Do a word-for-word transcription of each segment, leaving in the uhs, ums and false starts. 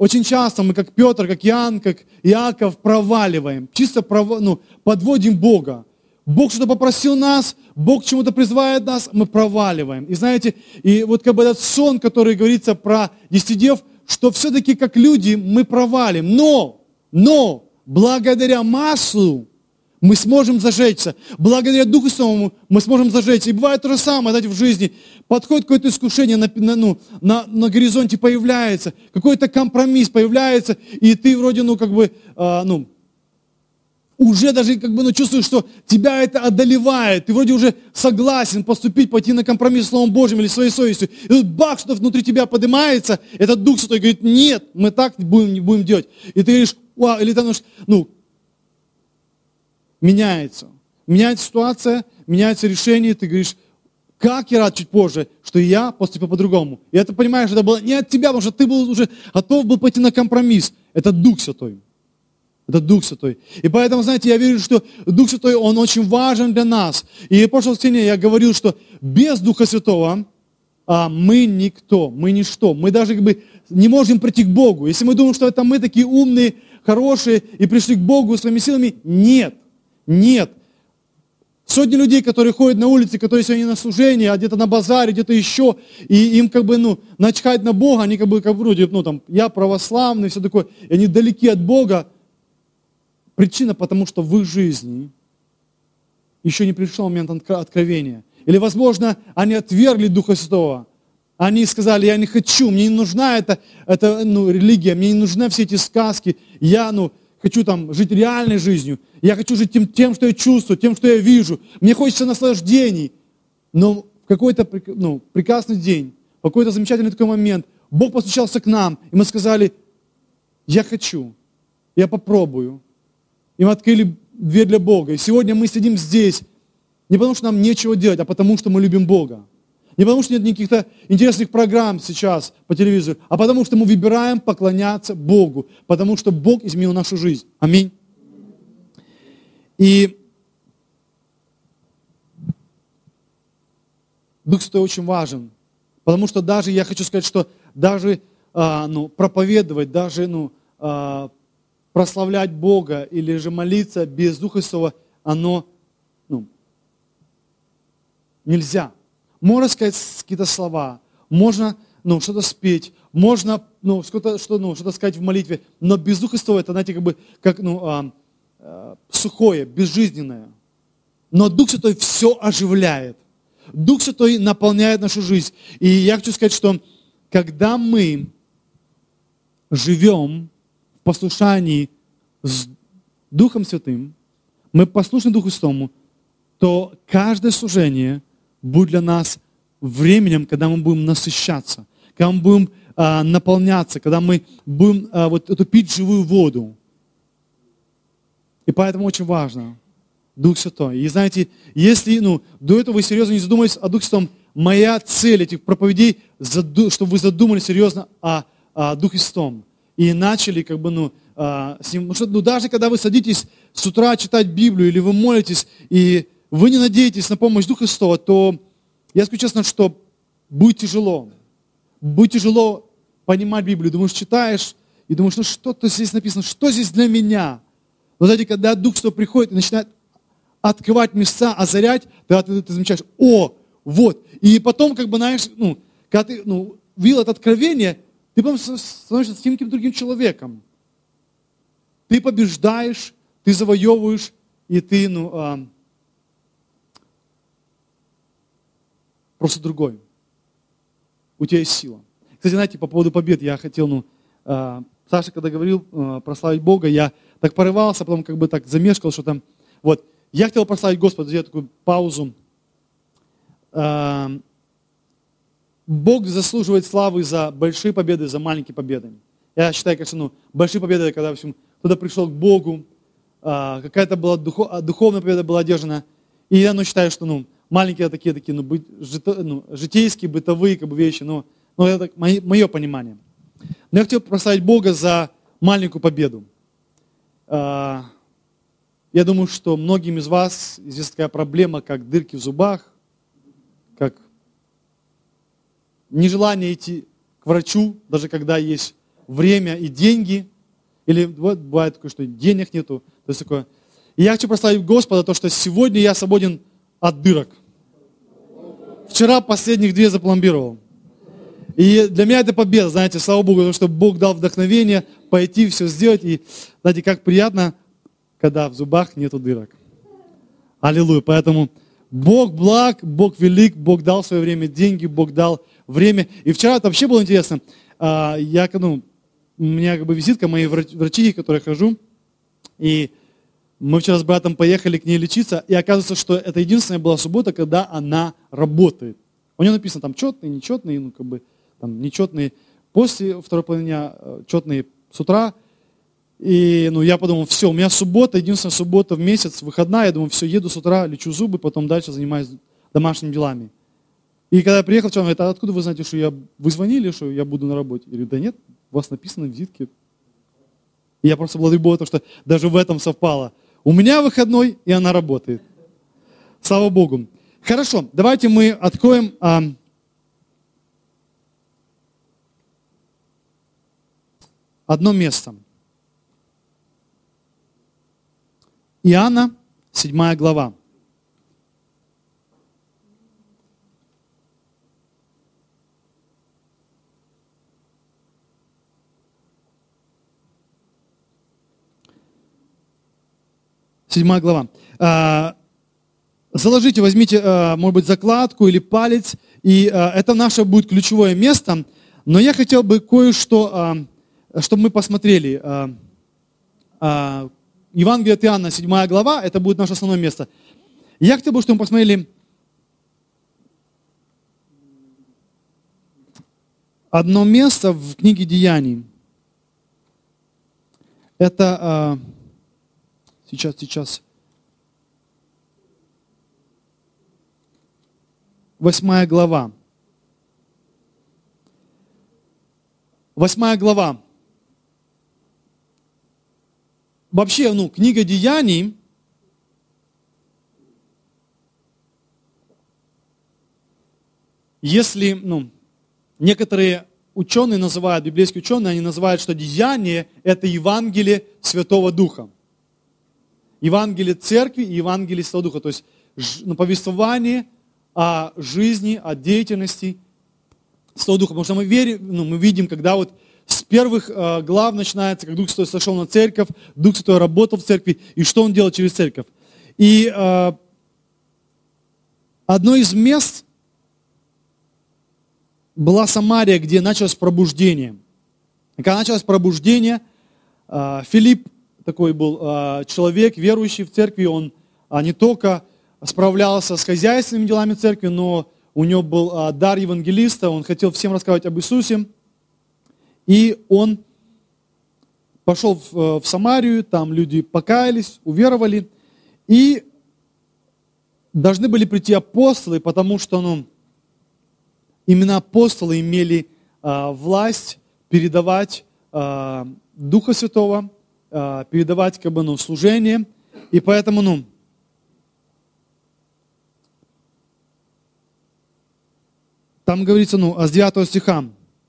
очень часто мы, как Петр, как Иоанн, как Иаков, проваливаем, чисто пров... ну, подводим Бога. Бог что-то попросил нас, Бог чему-то призывает нас, мы проваливаем. И знаете, и вот как бы этот сон, который говорится про десяти дев, что все-таки как люди мы провалим. Но, но, благодаря маслу мы сможем зажечься. Благодаря Духу Святому мы сможем зажечься. И бывает то же самое, знаете, в жизни. Подходит какое-то искушение, на, на, ну, на, на горизонте появляется, какой-то компромисс появляется, и ты вроде, ну, как бы, а, ну, уже даже как бы, ну, чувствуешь, что тебя это одолевает. Ты вроде уже согласен поступить, пойти на компромисс с Словом Божьим или своей совестью. И тут бах, что внутри тебя поднимается, этот Дух Святой говорит, нет, мы так будем, не будем делать. И ты говоришь, вау, или ты, ну, меняется. Меняется ситуация, меняется решение, ты говоришь, как я рад чуть позже, что я поступил по-другому. И это, понимаешь, это было не от тебя, потому что ты был уже готов был пойти на компромисс. Это Дух Святой. Это Дух Святой. И поэтому, знаете, я верю, что Дух Святой, Он очень важен для нас. И в прошлом воскресенье я говорил, что без Духа Святого а, мы никто, мы ничто. Мы даже как бы не можем прийти к Богу. Если мы думаем, что это мы такие умные, хорошие и пришли к Богу своими силами, нет, нет. Сотни людей, которые ходят на улице, которые сегодня на служении, а где-то на базаре, где-то еще, и им как бы, ну, начхать на Бога, они как бы, как вроде, ну, там, я православный, все такое, и они далеки от Бога. Причина, потому что в их жизни еще не пришел момент откровения. Или, возможно, они отвергли Духа Святого. Они сказали, я не хочу, мне не нужна эта, эта ну, религия, мне не нужны все эти сказки. Я ну, хочу там, жить реальной жизнью. Я хочу жить тем, тем, что я чувствую, тем, что я вижу. Мне хочется наслаждений. Но в какой-то ну, прекрасный день, в какой-то замечательный такой момент, Бог постучался к нам, и мы сказали, я хочу, я попробую. И мы открыли дверь для Бога. И сегодня мы сидим здесь не потому, что нам нечего делать, а потому, что мы любим Бога. Не потому, что нет никаких-то интересных программ сейчас по телевизору, а потому, что мы выбираем поклоняться Богу, потому что Бог изменил нашу жизнь. Аминь. И Дух Святой очень важен, потому что даже, я хочу сказать, что даже а, ну, проповедовать, даже ну, а, прославлять Бога или же молиться без Духа Святого, оно ну, нельзя. Можно сказать какие-то слова, можно ну, что-то спеть, можно ну, что-то, что, ну, что-то сказать в молитве, но без Духа Святого это, знаете, как бы как ну, а, а, сухое, безжизненное. Но Дух Святой все оживляет. Дух Святой наполняет нашу жизнь. И я хочу сказать, что когда мы живем в послушании с Духом Святым, мы послушны Духу Святому, то каждое служение будет для нас временем, когда мы будем насыщаться, когда мы будем а, наполняться, когда мы будем а, вот эту пить живую воду. И поэтому очень важно Дух Святой. И знаете, если ну, до этого вы серьезно не задумались о Духе Святом, моя цель этих проповедей, чтобы вы задумались серьезно о, о Духе Святом. И начали как бы, ну, а, с ним, ну, что, ну, даже когда вы садитесь с утра читать Библию, или вы молитесь, и вы не надеетесь на помощь Духа Святого, то я скажу честно, что будет тяжело. Будет тяжело понимать Библию. Думаешь, читаешь, и думаешь, ну что-то здесь написано, что здесь для меня? Но знаете, когда Дух Святой приходит и начинает открывать места, озарять, тогда ты, ты замечаешь, о, вот. И потом, как бы, знаешь, ну, когда ты ну, видел это откровение, ты потом становишься с каким-то другим человеком. Ты побеждаешь, ты завоевываешь, и ты, ну, а, просто другой. У тебя есть сила. Кстати, знаете, по поводу побед, я хотел, ну, а, Саша, когда говорил а, прославить Бога, я так порывался, потом как бы так замешкал, что там, вот, я хотел прославить Господа, сделать такую паузу. А, Бог заслуживает славы за большие победы, за маленькие победы. Я считаю, конечно, ну, большие победы, когда, в общем, кто-то пришел к Богу, а, какая-то была духов, духовная победа была одержана. И я ну, считаю, что ну, маленькие такие, такие ну, быть, жито, ну, житейские, бытовые как бы, вещи, но, но это мое, мое понимание. Но я хотел прославить Бога за маленькую победу. А, я думаю, что многим из вас здесь такая проблема, как дырки в зубах, как нежелание идти к врачу, даже когда есть время и деньги. Или вот бывает такое, что денег нету. То есть такое. И я хочу прославить Господа, то, что сегодня я свободен от дырок. Вчера последних две запломбировал. И для меня это победа, знаете, слава Богу, потому что Бог дал вдохновение пойти все сделать. И, знаете, как приятно, когда в зубах нету дырок. Аллилуйя. Поэтому Бог благ, Бог велик, Бог дал в свое время деньги, Бог дал время. И вчера это вообще было интересно. Я, ну, у меня как бы визитка моей врачихи, к которой я хожу. И мы вчера с братом поехали к ней лечиться. И оказывается, что это единственная была суббота, когда она работает. У нее написано там четные, нечетные, ну как бы там нечетные после второй половины дня, четные с утра. И ну, я подумал, все, у меня суббота, единственная суббота в месяц, выходная. Я думаю, все, еду с утра, лечу зубы, потом дальше занимаюсь домашними делами. И когда я приехал, человек говорит, а откуда вы знаете, что я, вы звонили, что я буду на работе? Я говорю, да нет, у вас написано в визитке. И я просто благодарю Бога, что даже в этом совпало. У меня выходной, и она работает. Слава Богу. Хорошо, давайте мы откроем а, одно место. Иоанна, седьмая глава. Седьмая глава. Заложите, возьмите, может быть, закладку или палец, и это наше будет ключевое место. Но я хотел бы кое-что, чтобы мы посмотрели. Евангелие от Иоанна, седьмая глава, это будет наше основное место. Я хотел бы, чтобы мы посмотрели одно место в книге Деяний. Это... Сейчас, сейчас. Восьмая глава. Восьмая глава. Вообще, ну, книга Деяний, если, ну, некоторые ученые называют, библейские ученые, они называют, что Деяние – это Евангелие Святого Духа. Евангелие Церкви и Евангелие Святого Духа. То есть ну, повествование о жизни, о деятельности Святого Духа. Потому что мы, верим, ну, мы видим, когда вот с первых э, глав начинается, как Дух Святой сошел на церковь, Дух Святой работал в церкви, и что Он делал через церковь. И э, одно из мест была Самария, где началось пробуждение. И когда началось пробуждение, э, Филипп, такой был э, человек, верующий в церкви, он э, не только справлялся с хозяйственными делами церкви, но у него был э, дар евангелиста, он хотел всем рассказывать об Иисусе. И он пошел в, в Самарию, там люди покаялись, уверовали, и должны были прийти апостолы, потому что ну, именно апостолы имели э, власть передавать э, Духа Святого, передавать как бы, ну, служение. И поэтому, ну, там говорится, ну, с девятого стиха.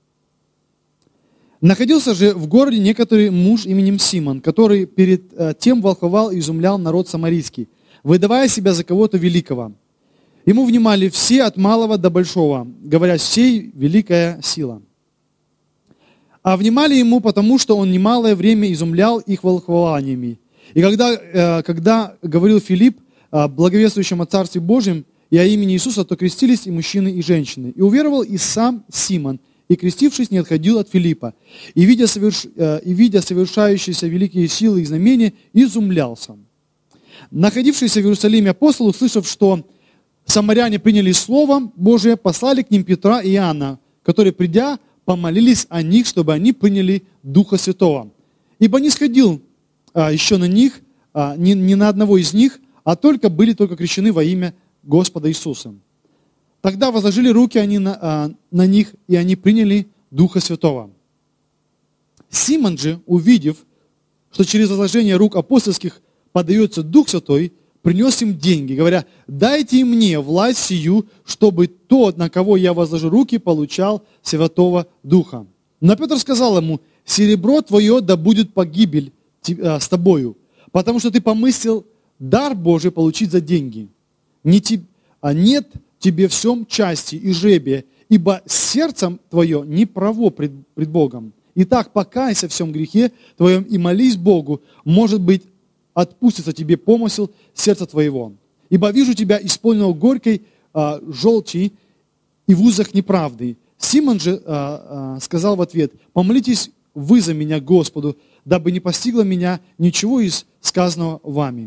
«Находился же в городе некоторый муж именем Симон, который перед тем волхвовал и изумлял народ самарийский, выдавая себя за кого-то великого. Ему внимали все от малого до большого, говоря, сей великая сила. А внимали ему, потому что он немалое время изумлял их волхвованиями. И когда, когда говорил Филипп благовествующим о Царстве Божьем и о имени Иисуса, то крестились и мужчины, и женщины. И уверовал и сам Симон, и, крестившись, не отходил от Филиппа. И, видя, соверш... и видя совершающиеся великие силы и знамения, изумлялся. Находившиеся в Иерусалиме апостолы, услышав, что самаряне приняли Слово Божие, послали к ним Петра и Иоанна, которые, придя, помолились о них, чтобы они приняли Духа Святого. Ибо не сходил а, еще на них, а, ни, ни на одного из них, а только были только крещены во имя Господа Иисуса. Тогда возложили руки они на, а, на них, и они приняли Духа Святого. Симон же, увидев, что через возложение рук апостольских подается Дух Святой, принес им деньги, говоря, дайте и мне власть сию, чтобы тот, на кого я возложу руки, получал Святого Духа. Но Петр сказал ему, серебро твое да будет погибель с тобою, потому что ты помыслил дар Божий получить за деньги. Не te, а нет тебе в всем части и жребия, ибо сердцем твое не право пред, пред Богом. Итак, покайся в всем грехе твоем и молись Богу, может быть, отпустится тебе помысел сердца твоего. Ибо вижу тебя исполненного горькой а, желчи и в узах неправды. Симон же а, а, сказал в ответ: помолитесь вы за меня Господу, дабы не постигло меня ничего из сказанного вами.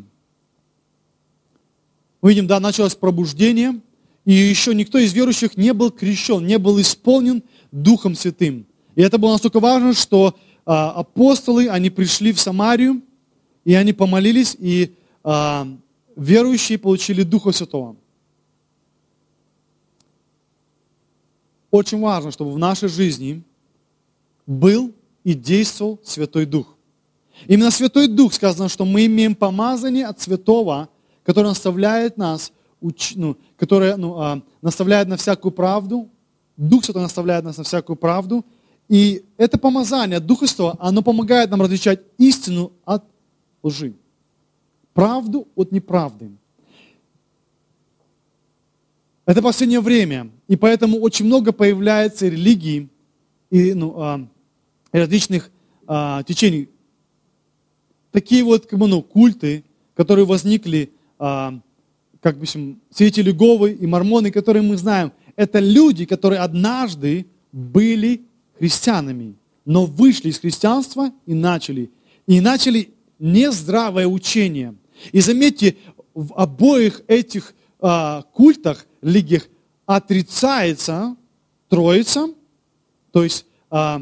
Мы видим, да, началось пробуждение, и еще никто из верующих не был крещен, не был исполнен Духом Святым. И это было настолько важно, что а, апостолы, они пришли в Самарию, и они помолились, и а, верующие получили Духа Святого. Очень важно, чтобы в нашей жизни был и действовал Святой Дух. Именно Святой Дух, сказано, что мы имеем помазание от Святого, которое наставляет нас, уч, ну, которое ну, а, наставляет на всякую правду. Дух Святой наставляет нас на всякую правду. И это помазание от Духа Святого, оно помогает нам различать истину от лжи, правду от неправды. Это последнее время, и поэтому очень много появляется религий и ну, а, различных а, течений. Такие вот как бы, ну, культы, которые возникли, а, как бы, святители Иеговы и мормоны, которые мы знаем, это люди, которые однажды были христианами, но вышли из христианства и начали, и начали нездравое учение. И заметьте, в обоих этих а, культах, религиях отрицается Троица, то есть а,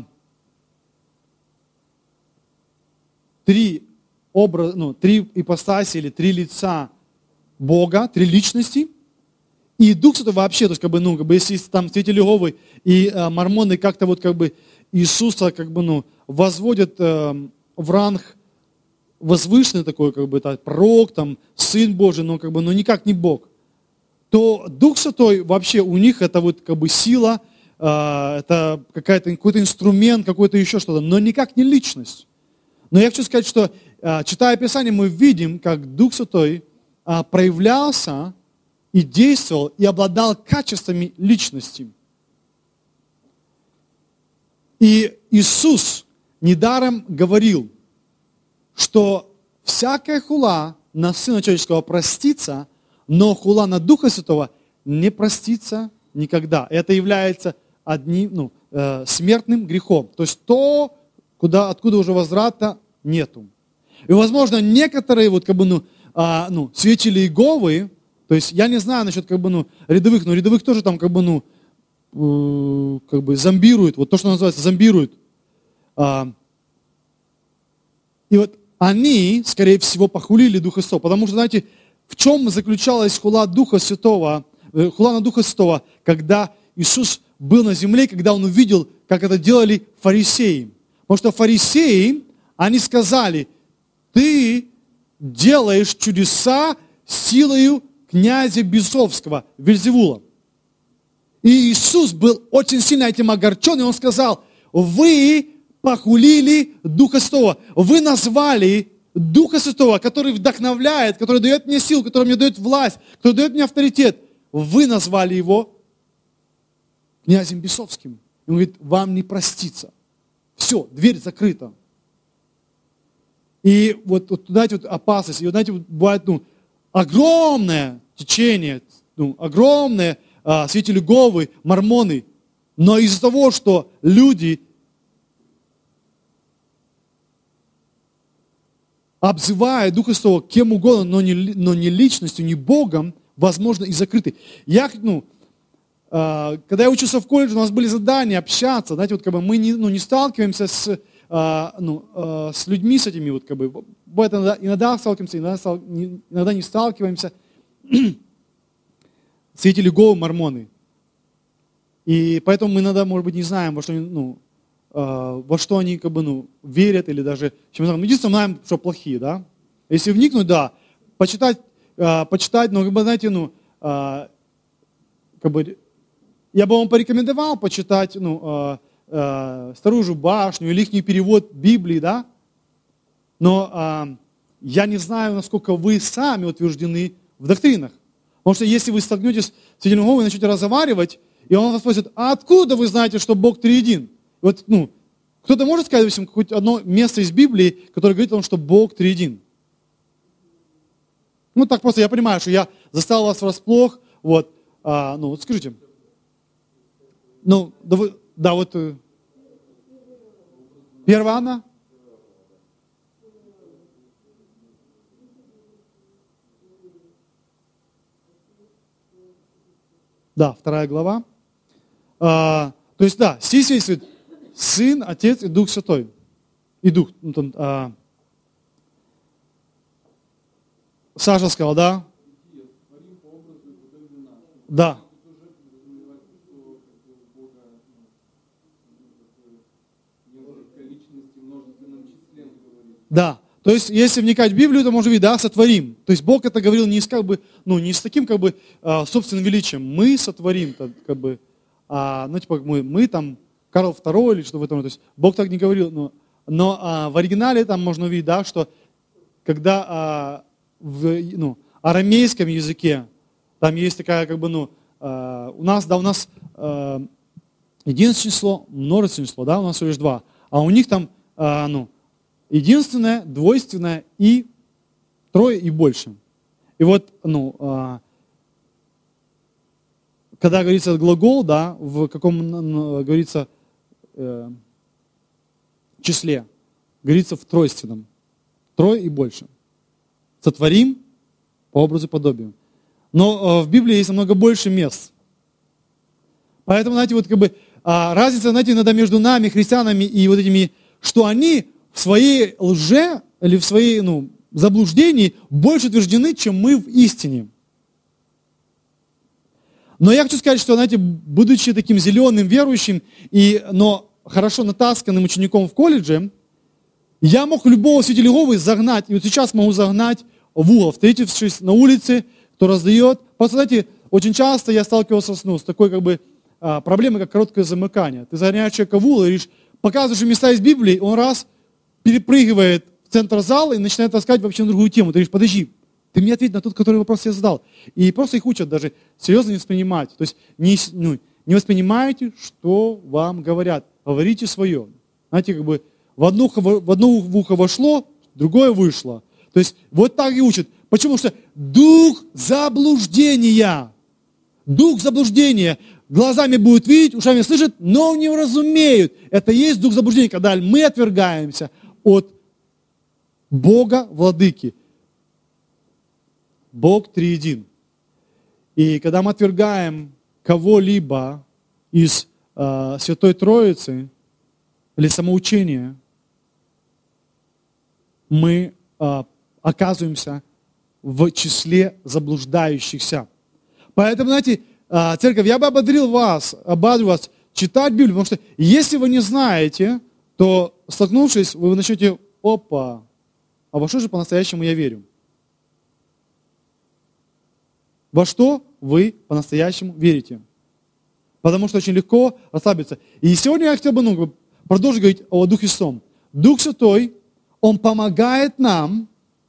три образа, ну, три ипостаси или три лица Бога, три личности, и Дух Святой вообще, то есть, как бы, ну, как бы, если там святители Иеговы и а, мормоны как-то вот, как бы, Иисуса, как бы, ну, возводят а, в ранг возвышенный такой, как бы, так, пророк, там, Сын Божий, но, как бы, но никак не Бог, то Дух Святой вообще у них это вот, как бы, сила, а, это какая-то, какой-то инструмент, какой-то еще что-то, но никак не личность. Но я хочу сказать, что, а, читая Писание, мы видим, как Дух Святой а, проявлялся и действовал, и обладал качествами личности. И Иисус недаром говорил, что всякая хула на Сына Человеческого простится, но хула на Духа Святого не простится никогда. Это является одним, ну, э, смертным грехом. То есть то, куда, откуда уже возврата нету. И, возможно, некоторые вот, как бы, ну, а, ну, свидетели Иеговы, то есть я не знаю насчет, как бы, ну, рядовых, но рядовых тоже там, как бы, ну, э, как бы зомбируют, вот то, что называется зомбируют. А, и вот они, скорее всего, похулили Духа Святого, потому что, знаете, в чем заключалась хула Духа Святого, э, хула на Духа Святого, когда Иисус был на земле, когда Он увидел, как это делали фарисеи. Потому что фарисеи, они сказали: ты делаешь чудеса силою князя Бесовского, Вельзевула. И Иисус был очень сильно этим огорчен, и Он сказал: вы похулили Духа Святого, вы назвали Духа Святого, который вдохновляет, который дает мне силу, который мне дает власть, который дает мне авторитет, вы назвали Его князем Бесовским. И Он говорит: вам не простится. Все, дверь закрыта. И вот, вот знаете, вот опасность, и вот, знаете, вот бывает, ну, огромное течение, ну, огромное а, свидетели Иеговы, мормоны, но из-за того, что люди обзывают Духа Святого кем угодно, но не, но не личностью, не Богом, возможно, и закрыты. Я, ну, а, когда я учился в колледже, у нас были задания общаться, знаете, вот как бы мы не, ну, не сталкиваемся с А, ну, а, с людьми, с этими, вот, как бы, иногда, иногда сталкиваемся, иногда, стал, не, иногда не сталкиваемся. Свидетели Иеговы, мормоны. И поэтому мы иногда, может быть, не знаем, во что, ну, а, во что они, как бы, ну, верят, или даже, чем мы единственное, знаем, что плохие, да. Если вникнуть, да, почитать, а, почитать, но, как бы, знаете, ну, а, как бы, я бы вам порекомендовал почитать, ну, а, э, Сторожу башню или их перевод Библии, да? Но э, я не знаю, насколько вы сами утверждены в доктринах. Потому что если вы столкнетесь с свидетелем Иеговы и начнете разговаривать, и он вас спросит, а откуда вы знаете, что Бог триедин? Вот, ну, кто-то может сказать, допустим, какое-то одно место из Библии, которое говорит о том, что Бог триедин? Ну, так просто я понимаю, что я застал вас врасплох. Вот, а, ну, вот скажите. Ну, да, вы, да вот, э, первая Анна. Да, вторая глава. А, то есть, да, здесь есть Сын, Отец и Дух Святой. И Дух. Ну, там, а, Саша сказал, да? Да. Да. То есть, если вникать в Библию, то можно видеть, да, сотворим. То есть, Бог это говорил не с, как бы, ну, не с таким, как бы, собственным величием. Мы сотворим, как бы, а, ну, типа, мы, мы там, Карл Второй или что в этом. То есть, Бог так не говорил. Но, но а, в оригинале там можно увидеть, да, что когда а, в ну, арамейском языке там есть такая, как бы, ну, а, у нас, да, у нас а, единственное число, множественное число, да, у нас всего лишь два. А у них там, а, ну, единственное, двойственное и трое и больше. И вот, ну, а, когда говорится глагол, да, в каком, ну, говорится, э, числе, говорится в тройственном. Трое и больше. Сотворим по образу и подобию. Но э, в Библии есть намного больше мест. Поэтому, знаете, вот как бы а, разница, знаете, иногда между нами, христианами, и вот этими, что они в своей лже или в своей, ну, заблуждении больше утверждены, чем мы в истине. Но я хочу сказать, что, знаете, будучи таким зеленым верующим, и, но хорошо натасканным учеником в колледже, я мог любого свидетеля Иеговы загнать, и вот сейчас могу загнать в угол, встретившись на улице, кто раздает. Просто, знаете, очень часто я сталкивался с, ну, с такой, как бы, проблемой, как короткое замыкание. Ты загоняешь человека в угол и говоришь, показываешь места из Библии, он раз перепрыгивает в центр зала и начинает таскать вообще на другую тему. Ты говоришь, подожди, ты мне ответь на тот, который вопрос я задал. И просто их учат даже серьезно не воспринимать. То есть не, ну, не воспринимайте, что вам говорят. Говорите свое. Знаете, как бы в одно, в одно ухо вошло, в другое вышло. То есть вот так и учат. Почему? Потому что дух заблуждения. Дух заблуждения. Глазами будут видеть, ушами слышат, но не уразумеют. Это и есть дух заблуждения, когда мы отвергаемся от Бога Владыки. Бог триедин. И когда мы отвергаем кого-либо из э, Святой Троицы или самоучения, мы э, оказываемся в числе заблуждающихся. Поэтому, знаете, э, церковь, я бы ободрил вас, ободрил вас читать Библию, потому что если вы не знаете, то, столкнувшись, вы начнете, опа, а во что же по-настоящему я верю? Во что вы по-настоящему верите? Потому что очень легко расслабиться. И сегодня я хотел бы, ну, продолжить говорить о Духе Святом. Дух Святой, Он помогает нам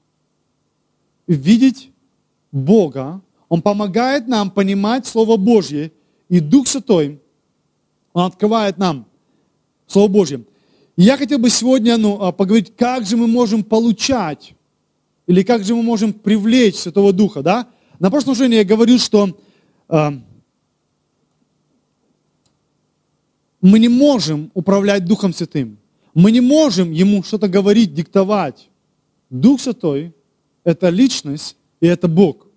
видеть Бога, Он помогает нам понимать Слово Божье, и Дух Святой, Он открывает нам Слово Божье. И я хотел бы сегодня, ну, поговорить, как же мы можем получать, или как же мы можем привлечь Святого Духа, да? На прошлом служении я говорил, что э, мы не можем управлять Духом Святым. Мы не можем Ему что-то говорить, диктовать. Дух Святой – это личность, и это Бог.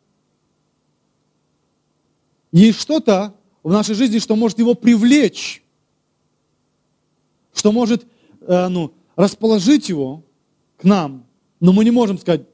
Есть что-то в нашей жизни, что может Его привлечь, что может э, ну, расположить Его к нам, но мы не можем сказать,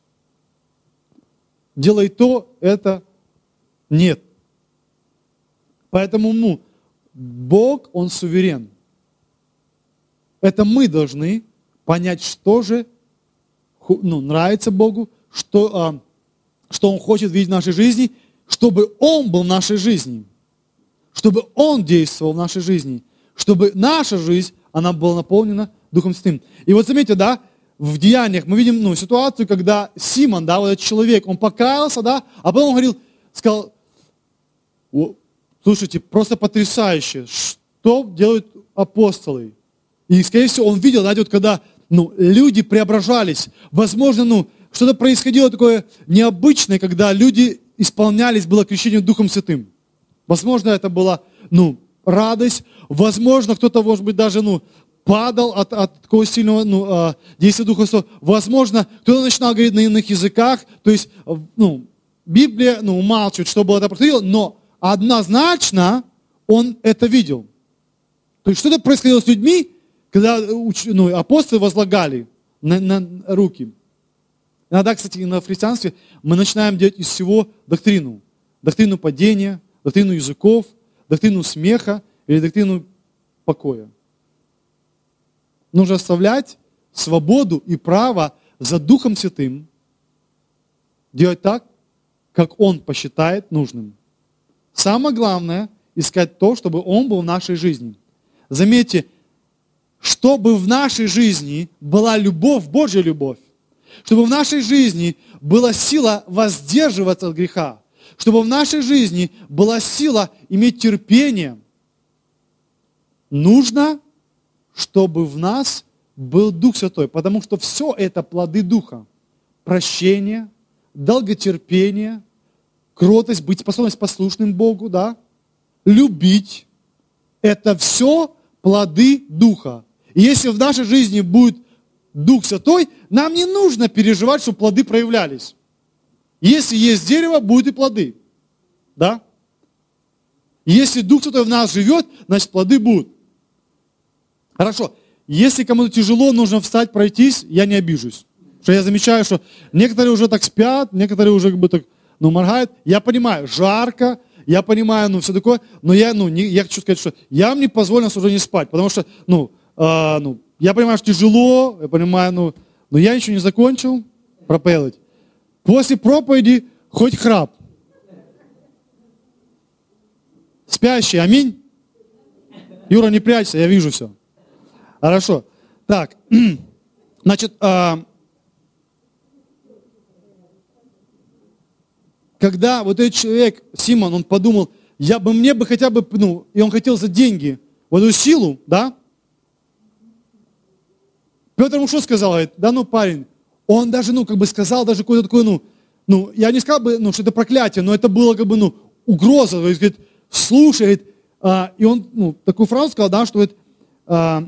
делай то, это нет. Поэтому, ну, Бог, Он суверен. Это мы должны понять, что же, ну, нравится Богу, что, а, что Он хочет видеть в нашей жизни, чтобы Он был в нашей жизни, чтобы Он действовал в нашей жизни, чтобы наша жизнь, она была наполнена Духом Святым. И вот заметьте, да, в Деяниях мы видим ну, ситуацию, когда Симон, да, вот этот человек, он покаялся, да, а потом он говорил, сказал, слушайте, просто потрясающе, что делают апостолы. И, скорее всего, он видел, знаете, вот когда ну, люди преображались, возможно, ну, что-то происходило такое необычное, когда люди исполнялись, было крещение Духом Святым. Возможно, это была, ну, радость, возможно, кто-то, может быть, даже, ну, падал от, от такого сильного ну, действия Духа Святого. Возможно, кто-то начинал говорить на иных языках, то есть, ну, Библия, ну, умалчивает, что было это происходило, но однозначно он это видел. То есть, что-то происходило с людьми, когда ну, апостолы возлагали на, на руки. Иногда, кстати, на христианстве мы начинаем делать из всего доктрину. Доктрину падения, доктрину языков, доктрину смеха или доктрину покоя. Нужно оставлять свободу и право за Духом Святым делать так, как Он посчитает нужным. Самое главное – искать то, чтобы Он был в нашей жизни. Заметьте, чтобы в нашей жизни была любовь, Божья любовь, чтобы в нашей жизни была сила воздерживаться от греха, чтобы в нашей жизни была сила иметь терпение, нужно, чтобы в нас был Дух Святой, потому что все это плоды Духа. Прощение, долготерпение, кротость, быть способность послушным Богу, да, любить. Это все плоды Духа. И если в нашей жизни будет Дух Святой, нам не нужно переживать, чтобы плоды проявлялись. Если есть дерево, будут и плоды. Да? Если Дух Святой в нас живет, значит плоды будут. Хорошо. Если кому-то тяжело, нужно встать, пройтись, я не обижусь. Потому что я замечаю, что некоторые уже так спят, некоторые уже как бы так, ну, моргают. Я понимаю, жарко, я понимаю, ну, все такое, но я, ну, не, я хочу сказать, что я вам не позволю на служении спать, потому что, ну, э, ну, я понимаю, что тяжело, я понимаю, ну, но я еще не закончил проповедовать. После проповеди хоть храп. Спящий, аминь. Юра, не прячься, я вижу все. Хорошо. Так, значит, а, когда вот этот человек, Симон, он подумал, я бы, мне бы хотя бы, ну, и он хотел за деньги вот эту силу, да? Петр ему что сказал? Говорит, да ну, парень, он даже, ну, как бы сказал даже какое-то такое, ну, ну, я не сказал бы, ну, что это проклятие, но это было как бы, ну, угроза. То есть, говорит, слушай, говорит, а, и он, ну, такую фразу сказал, да, что, говорит, а,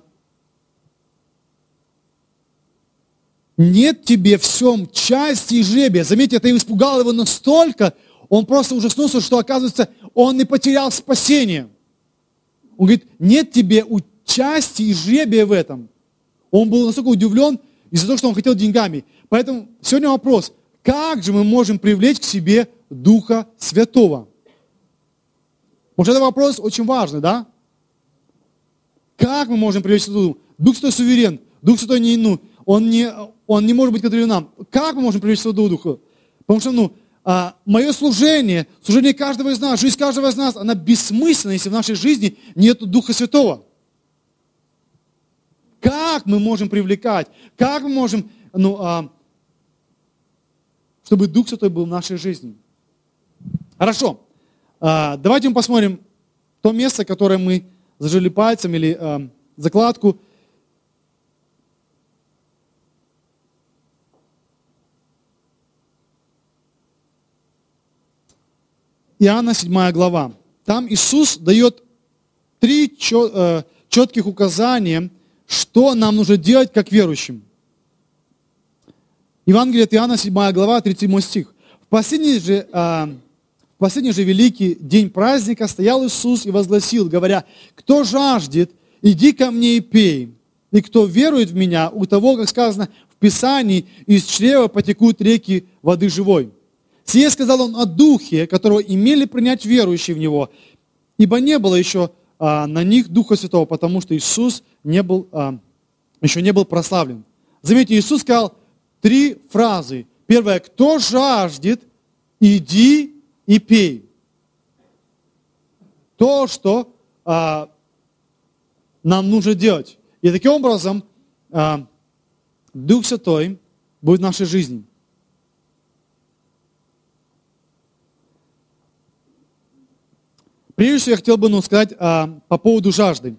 нет тебе в всем части и жребия. Заметьте, это испугало его настолько, он просто ужаснулся, что, оказывается, он не потерял спасение. Он говорит, нет тебе части и жребия в этом. Он был настолько удивлен из-за того, что он хотел деньгами. Поэтому сегодня вопрос, как же мы можем привлечь к себе Духа Святого? Потому что это вопрос очень важный, да? Как мы можем привлечь Духа? Дух Святой суверен. Дух Святой не, ну, он не, он не может быть контролируем нам. Как мы можем привлечь Святого Духа? Потому что, ну, а, мое служение, служение каждого из нас, жизнь каждого из нас, она бессмысленна, если в нашей жизни нет Духа Святого. Как мы можем привлекать? Как мы можем, ну, а, чтобы Дух Святой был в нашей жизни? Хорошо. А, давайте мы посмотрим то место, которое мы зажали пальцем или а, закладку. Иоанна седьмая глава. Там Иисус дает три четких указания, что нам нужно делать как верующим. Евангелие от Иоанна, седьмая глава, тридцать седьмой стих. В последний же, в последний же великий день праздника стоял Иисус и возгласил, говоря, кто жаждет, иди ко мне и пей. И кто верует в меня, у того, как сказано в Писании, из чрева потекут реки воды живой. Сие сказал он о Духе, которого имели принять верующие в Него, ибо не было еще а, на них Духа Святого, потому что Иисус не был, а, еще не был прославлен. Заметьте, Иисус сказал три фразы. Первое, кто жаждет, иди и пей. То, что а, нам нужно делать. И таким образом а, Дух Святой будет в нашей жизни. Прежде всего, я хотел бы ну, сказать а, по поводу жажды.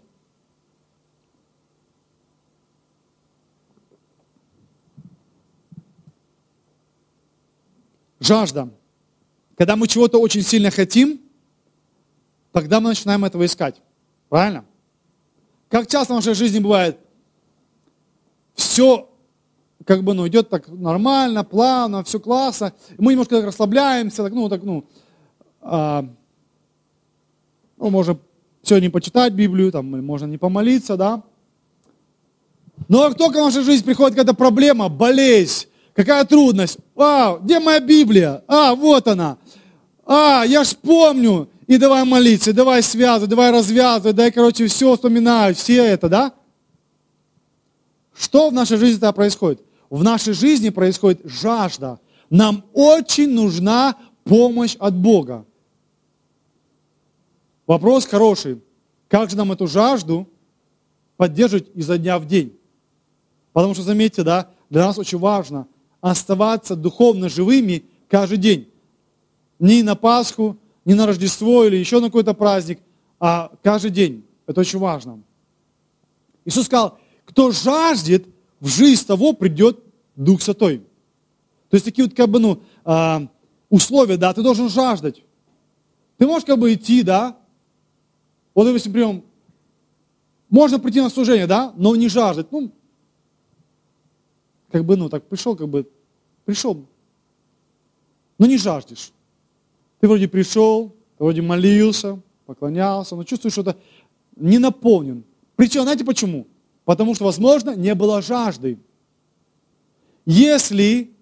Жажда. Когда мы чего-то очень сильно хотим, тогда мы начинаем этого искать. Правильно? Как часто в нашей жизни бывает, все как бы, ну, идет так нормально, плавно, все классно. Мы немножко так расслабляемся, так, ну, так, ну, а, ну, можно сегодня почитать Библию, там, можно не помолиться, да. Но как только в нашу жизнь приходит какая-то проблема, болезнь, какая трудность, вау, где моя Библия? А, вот она. А, я ж помню. И давай молиться, и давай связывать, давай развязывать, дай, короче, все вспоминаю, все это, да? Что в нашей жизни тогда происходит? В нашей жизни происходит жажда. Нам очень нужна помощь от Бога. Вопрос хороший. Как же нам эту жажду поддерживать изо дня в день? Потому что, заметьте, да, для нас очень важно оставаться духовно живыми каждый день. Не на Пасху, не на Рождество или еще на какой-то праздник, а каждый день. Это очень важно. Иисус сказал, кто жаждет, в жизнь того придет Дух Святой. То есть такие вот как бы, ну, условия, да, ты должен жаждать. Ты можешь как бы идти, да, вот, допустим, прием, можно прийти на служение, да, но не жаждать. Ну, как бы, ну, так пришел, как бы, пришел, но не жаждешь. Ты вроде пришел, ты вроде молился, поклонялся, но чувствуешь, что-то не наполнен. Причем, знаете почему? Потому что, возможно, не было жажды. Если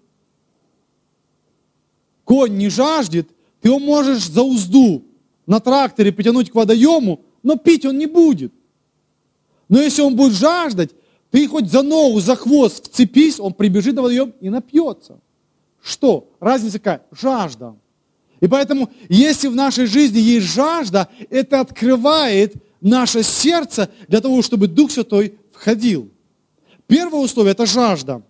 конь не жаждет, ты его можешь за узду на тракторе притянуть к водоему, но пить он не будет. Но если он будет жаждать, ты хоть за ногу, за хвост вцепись, он прибежит на водоем и напьется. Что? Разница какая? Жажда. И поэтому, если в нашей жизни есть жажда, это открывает наше сердце для того, чтобы Дух Святой входил. Первое условие – это жажда.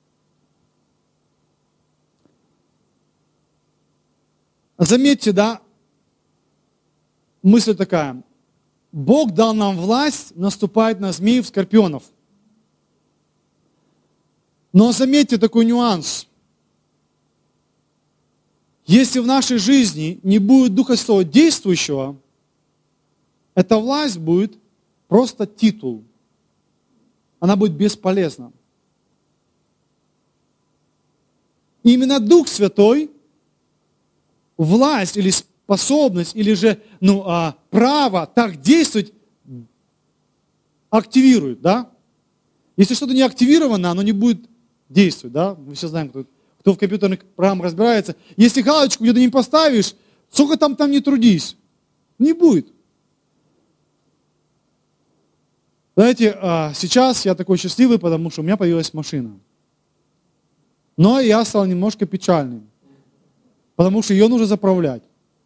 Заметьте, да, мысль такая. Бог дал нам власть наступать на змеев, скорпионов. Но заметьте такой нюанс. Если в нашей жизни не будет Духа Святого действующего, эта власть будет просто титул. Она будет бесполезна. И именно Дух Святой, власть или способность, или же ну, а, право так действовать активирует, да? Если что-то не активировано, оно не будет действовать, да? Мы все знаем, кто, кто в компьютерных программах разбирается. Если галочку где-то не поставишь, сколько там, там не трудись, не будет. Знаете, сейчас я такой счастливый, потому что у меня появилась машина. Но я стал немножко печальным, потому что ее нужно заправлять.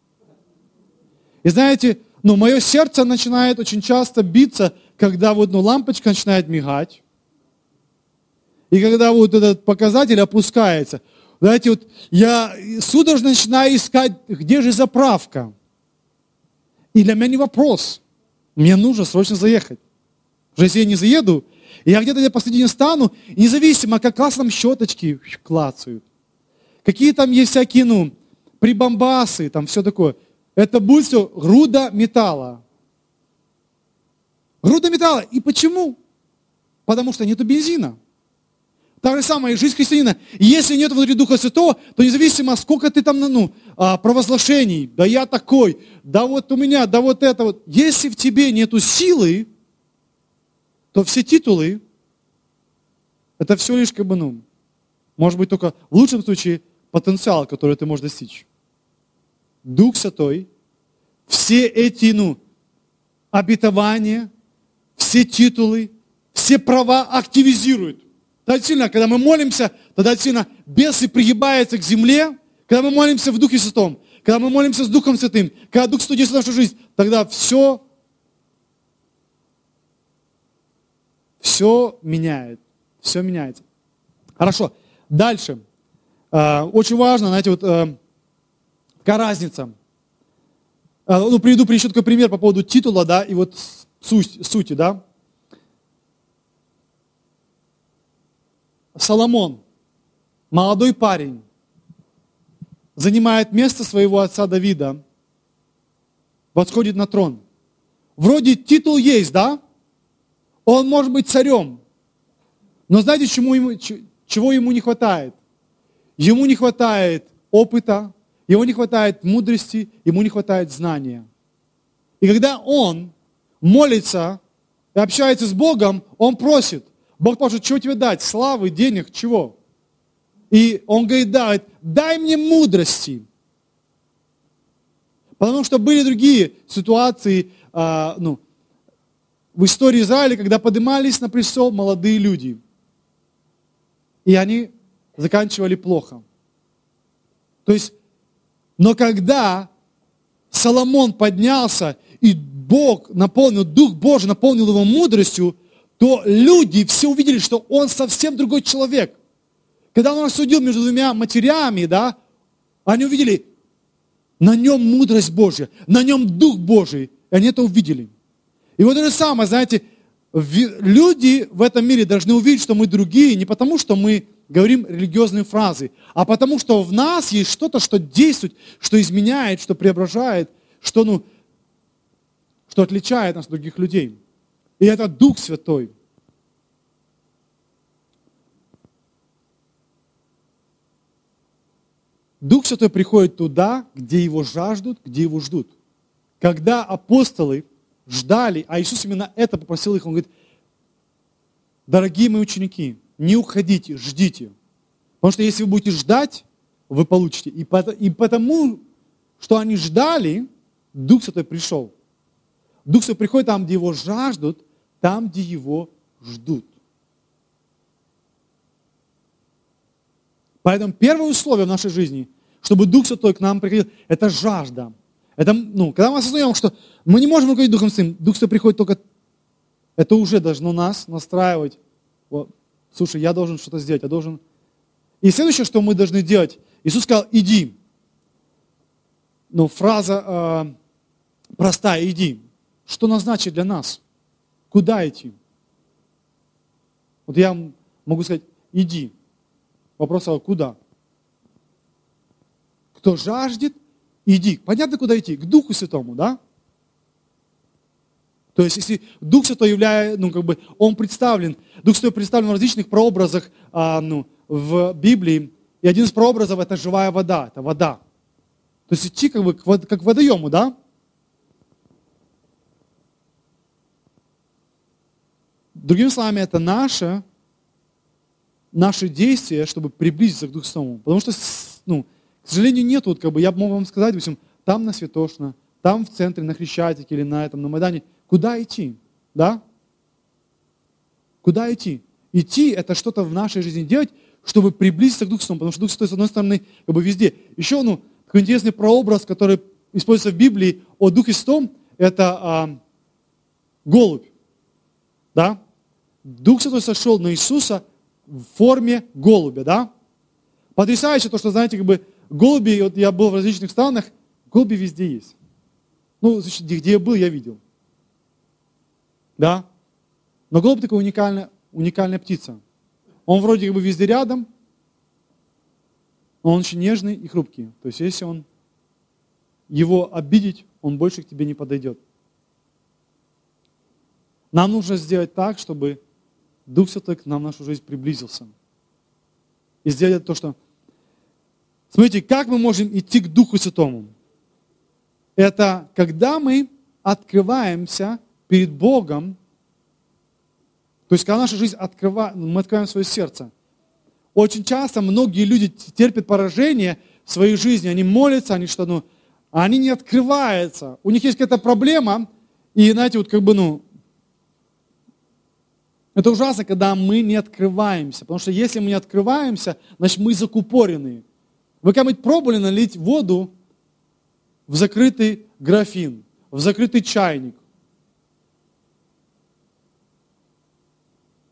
И знаете, ну, мое сердце начинает очень часто биться, когда вот, ну, лампочка начинает мигать, и когда вот этот показатель опускается. Знаете, вот я судорожно начинаю искать, где же заправка. И для меня не вопрос. Мне нужно срочно заехать. Уже если я не заеду, я где-то посредине стану, и независимо, как классно там щеточки клацают, какие там есть всякие, ну, прибамбасы, там все такое. Это будет все груда металла. Груда металла. И почему? Потому что нету бензина. Та же самая и жизнь христианина. Если нет внутри Духа Святого, то независимо, сколько ты там, ну, провозглашений, да я такой, да вот у меня, да вот это вот. Если в тебе нету силы, то все титулы, это все лишь, как бы, ну, может быть, только в лучшем случае потенциал, который ты можешь достичь. Дух Святой, все эти, ну, обетования, все титулы, все права активизирует. Тогда сильно, когда мы молимся, тогда сильно бесы пригибаются к земле, когда мы молимся в Духе Святом, когда мы молимся с Духом Святым, когда Дух Святой действует в нашу жизнь, тогда все все меняет. Все меняется. Хорошо. Дальше. Очень важно, знаете, вот такая разница. Ну, приведу еще такой пример по поводу титула, да, и вот суть, сути, да. Соломон, молодой парень, занимает место своего отца Давида, восходит на трон. Вроде титул есть, да? Он может быть царем. Но знаете, чему ему, чего ему не хватает? Ему не хватает опыта, ему не хватает мудрости, ему не хватает знания. И когда он молится и общается с Богом, он просит. Бог спрашивает, чего тебе дать? Славы, денег, чего? И он говорит, да, дай мне мудрости. Потому что были другие ситуации а, ну, в истории Израиля, когда поднимались на престол молодые люди. И они заканчивали плохо. То есть, но когда Соломон поднялся, и Бог наполнил, Дух Божий наполнил его мудростью, то люди все увидели, что он совсем другой человек. Когда он рассудил между двумя матерями, да, они увидели, на нем мудрость Божья, на нем Дух Божий. И они это увидели. И вот то же самое, знаете, люди в этом мире должны увидеть, что мы другие, не потому, что мы говорим религиозные фразы, а потому, что в нас есть что-то, что действует, что изменяет, что преображает, что, ну, что отличает нас от других людей. И это Дух Святой. Дух Святой приходит туда, где его жаждут, где его ждут. Когда апостолы ждали, а Иисус именно это попросил их, он говорит, дорогие мои ученики, не уходите, ждите. Потому что если вы будете ждать, вы получите. И потому, что они ждали, Дух Святой пришел. Дух Святой приходит там, где его жаждут, там, где его ждут. Поэтому первое условие в нашей жизни, чтобы Дух Святой к нам приходил, это жажда. Это, ну, когда мы осознаем, что мы не можем руководить Духом Святым, Дух Святой приходит только... Это уже должно нас настраивать. Вот, слушай, я должен что-то сделать, я должен... И следующее, что мы должны делать, Иисус сказал, иди. Ну, фраза э, простая, иди. Что она значит для нас? Куда идти? Вот я могу сказать, иди. Вопрос, а куда? Кто жаждет, иди. Понятно, куда идти? К Духу Святому, да? То есть, если Дух Святой является, ну, как бы, он представлен, Дух Святой представлен в различных прообразах а, ну, в Библии, и один из прообразов – это живая вода, это вода. То есть, идти как бы как к водоему, да? Другими словами, это наше, наше действие, чтобы приблизиться к Духу Святому. Потому что, ну, к сожалению, нет, вот, как бы, я бы мог вам сказать, допустим, там на Святошно, там в центре, на Хрещатике или на этом, на Майдане. Куда идти? Да? Куда идти? Идти – это что-то в нашей жизни делать, чтобы приблизиться к Духу Святому. Потому что Дух Святой, с одной стороны, как бы везде. Еще, ну, такой интересный прообраз, который используется в Библии о Духе Святом, это а, голубь. Да? Дух Святой сошел на Иисуса в форме голубя, да? Потрясающе то, что, знаете, как бы голуби, вот я был в различных странах, голуби везде есть. Ну, где я был, я видел. Да? Но голубь такая уникальная, уникальная птица. Он вроде как бы везде рядом, но он очень нежный и хрупкий. То есть, если он его обидеть, он больше к тебе не подойдет. Нам нужно сделать так, чтобы Дух Святой к нам в нашу жизнь приблизился. И сделать то, что... Смотрите, как мы можем идти к Духу Святому? Это когда мы открываемся перед Богом, то есть когда наша жизнь открывает, мы открываем свое сердце. Очень часто многие люди терпят поражение в своей жизни, они молятся, они что, ну, они не открываются. У них есть какая-то проблема, и, знаете, вот как бы, ну, это ужасно, когда мы не открываемся, потому что если мы не открываемся, значит мы закупорены. Вы когда-нибудь пробовали налить воду в закрытый графин, в закрытый чайник?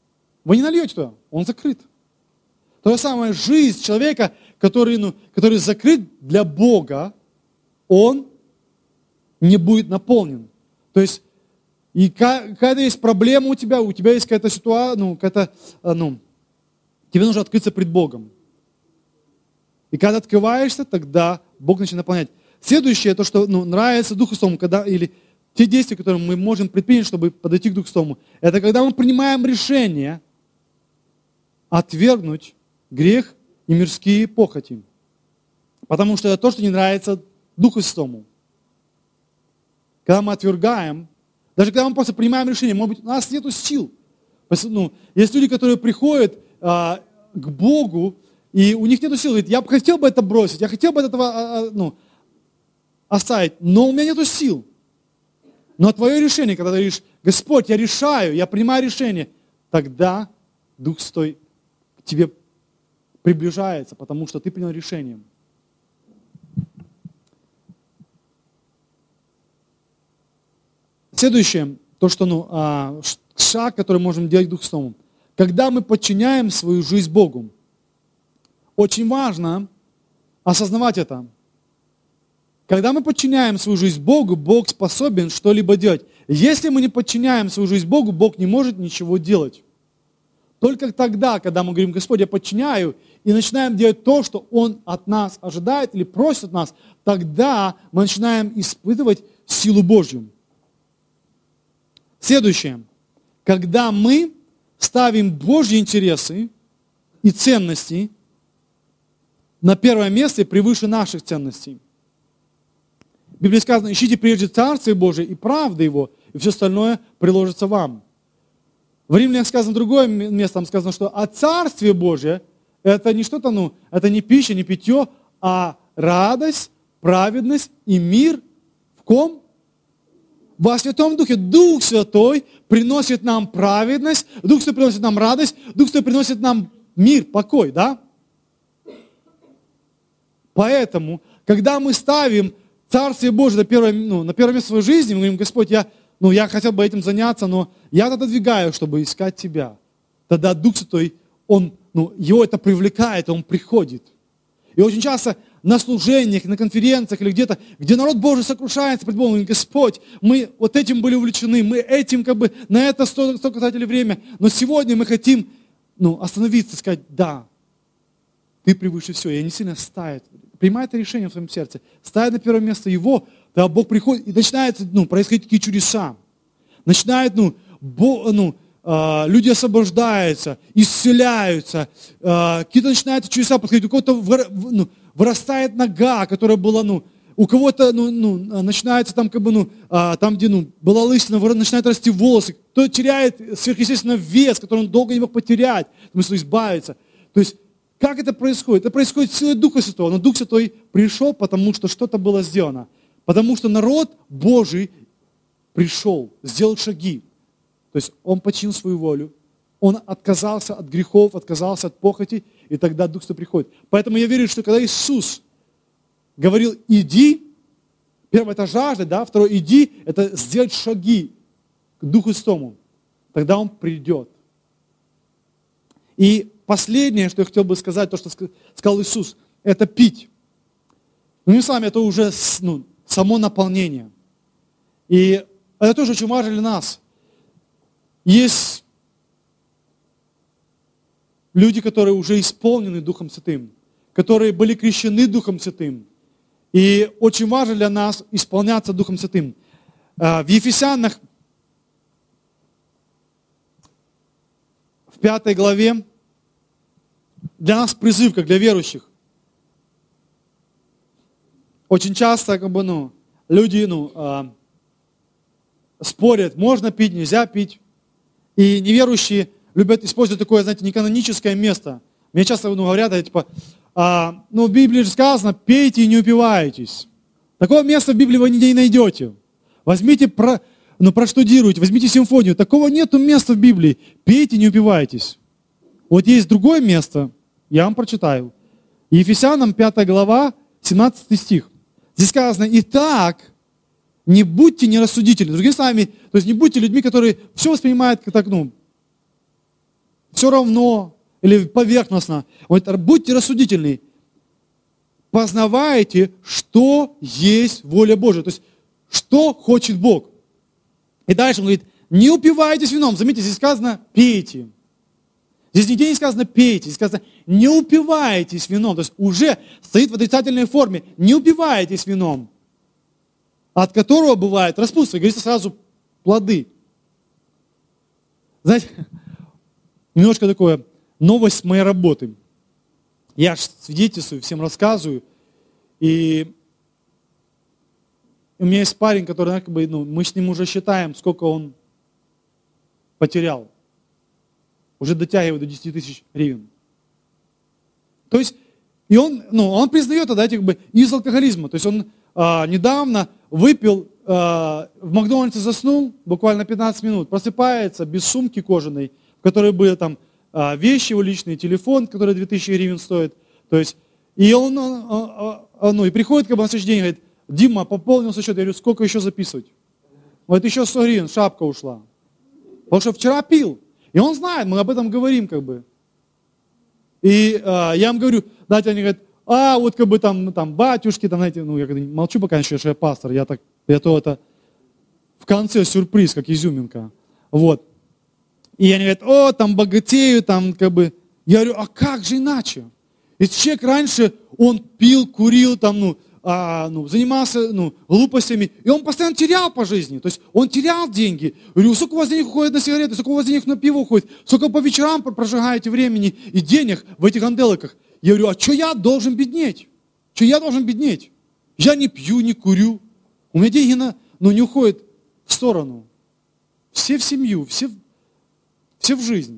Вы не нальете туда, он закрыт. То же самое, жизнь человека, который, ну, который закрыт для Бога, он не будет наполнен. То есть, и когда есть проблема у тебя, у тебя есть какая-то ситуация, ну, какая-то, ну, тебе нужно открыться пред Богом. И когда открываешься, тогда Бог начинает наполнять. Следующее, то, что ну, нравится Духу Святому, когда, или те действия, которые мы можем предпринять, чтобы подойти к Духу Святому, это когда мы принимаем решение отвергнуть грех и мирские похоти. Потому что это то, что не нравится Духу Святому. Когда мы отвергаем, даже когда мы просто принимаем решение, может быть, у нас нет сил. Ну, есть люди, которые приходят а, к Богу, и у них нет сил. Говорят, я бы хотел бы это бросить, я хотел бы от этого а, ну, оставить, но у меня нет сил. Но твое решение, когда ты говоришь, Господь, я решаю, я принимаю решение, тогда Дух Святой к тебе приближается, потому что ты принял решение. Следующее, то, что, ну, а, шаг, который можем делать Духу Святому. Когда мы подчиняем свою жизнь Богу, очень важно осознавать это. Когда мы подчиняем свою жизнь Богу, Бог способен что-либо делать. Если мы не подчиняем свою жизнь Богу, Бог не может ничего делать. Только тогда, когда мы говорим, Господь, я подчиняю, и начинаем делать то, что Он от нас ожидает или просит от нас, тогда мы начинаем испытывать силу Божью. Следующее. Когда мы ставим Божьи интересы и ценности на первое место и превыше наших ценностей. В Библии сказано, ищите прежде Царствие Божие и правды Его, и все остальное приложится вам. В Римлянах сказано другое место, там сказано, что а Царствие Божие это не что-то, ну, это не пища, не питье, а радость, праведность и мир в ком? Во Святом Духе. Дух Святой приносит нам праведность, Дух Святой приносит нам радость, Дух Святой приносит нам мир, покой, да? Поэтому, когда мы ставим Царствие Божие на первое, ну, на первое место в своей жизни, мы говорим, Господь, я, ну, я хотел бы этим заняться, но я отодвигаю, чтобы искать Тебя. Тогда Дух Святой, Он, ну, его это привлекает, Он приходит. И очень часто на служениях, на конференциях или где-то, где народ Божий сокрушается пред Богом, говорит, Господь, мы вот этим были увлечены, мы этим как бы на это столько, столько тратили время, но сегодня мы хотим, ну, остановиться и сказать, да, Ты превыше всего. И они сильно ставят, принимают это решение в своем сердце, ставят на первое место Его, тогда Бог приходит, и начинают, ну, происходить такие чудеса. Начинают, ну, Бог, ну, люди освобождаются, исцеляются, какие-то начинают чудеса происходить, у кого-то ну, вырастает нога, которая была, ну, у кого-то, ну, ну, начинается там, как бы, ну, там, где, ну, была лысина, начинают расти волосы, кто-то теряет сверхъестественно вес, который он долго не мог потерять, в смысле избавиться. То есть, как это происходит? Это происходит силой Духа Святого, но Дух Святой пришел, потому что что-то было сделано, потому что народ Божий пришел, сделал шаги. То есть он подчинил свою волю, он отказался от грехов, отказался от похоти, и тогда Дух Святой приходит. Поэтому я верю, что когда Иисус говорил «иди», первое это жажда, да, второе «иди» – это сделать шаги к Духу Святому. Тогда Он придет. И последнее, что я хотел бы сказать, то, что сказал Иисус, это пить. Ну, мы с вами, это уже ну, само наполнение. И это тоже очень важно для нас. Есть люди, которые уже исполнены Духом Святым, которые были крещены Духом Святым. И очень важно для нас исполняться Духом Святым. В Ефесянах, в пятой главе, для нас призыв, как для верующих. Очень часто, как бы, ну, люди, ну, спорят, можно пить, нельзя пить. И неверующие любят использовать такое, знаете, неканоническое место. Мне часто ну, говорят, типа, а, ну в Библии же сказано, пейте и не упивайтесь. Такого места в Библии вы нигде не найдете. Возьмите, про, ну проштудируйте, возьмите симфонию. Такого нету места в Библии. Пейте и не упивайтесь. Вот есть другое место, я вам прочитаю. Ефесянам пятая глава, семнадцатый стих. Здесь сказано, итак, не будьте нерассудительны. Другими словами, то есть не будьте людьми, которые все воспринимают как так, ну, все равно, или поверхностно. Он говорит, будьте рассудительны, познавайте, что есть воля Божия, то есть, что хочет Бог. И дальше он говорит, не упивайтесь вином. Заметьте, здесь сказано, пейте. Здесь нигде не сказано пейте, здесь сказано не упивайтесь вином. То есть уже стоит в отрицательной форме, не упивайтесь вином, от которого бывает распутство. И говорится сразу плоды. Знаете, немножко такое, новость моей работы. Я свидетельствую, всем рассказываю. И у меня есть парень, который, как бы, ну, мы с ним уже считаем, сколько он потерял. Уже дотягивает до десяти тысяч гривен. То есть, и он, ну, он признает это, да, как бы, из алкоголизма. То есть он а, недавно выпил, а, в Макдональдсе заснул, буквально пятнадцать минут, просыпается без сумки кожаной, в которой были там а, вещи его личные, телефон, который две тысячи гривен стоит. То есть, и он, он, он, он ну, и приходит как бы, на следующий день и говорит, Дима, пополнился счет. Я говорю, сколько еще записывать? Вот еще сто гривен, шапка ушла. Потому что вчера пил. И он знает, мы об этом говорим как бы. И а, я им говорю, знаете, они говорят, а вот как бы там, там батюшки, там, знаете, ну я молчу пока еще, что я пастор, я так, я то это в конце сюрприз, как изюминка. Вот. И они говорят, о, там богатею, там как бы. Я говорю, а как же иначе? Ведь человек раньше, он пил, курил, там, ну, А, ну, занимался ну, глупостями, и он постоянно терял по жизни, то есть он терял деньги. Я говорю, сколько у вас денег уходит на сигареты, сколько у вас денег на пиво уходит, сколько по вечерам прожигаете времени и денег в этих анделыках. Я говорю, а что я должен беднеть? Что я должен беднеть? Я не пью, не курю, у меня деньги на, ну, не уходят в сторону. Все в семью, все, все в жизнь.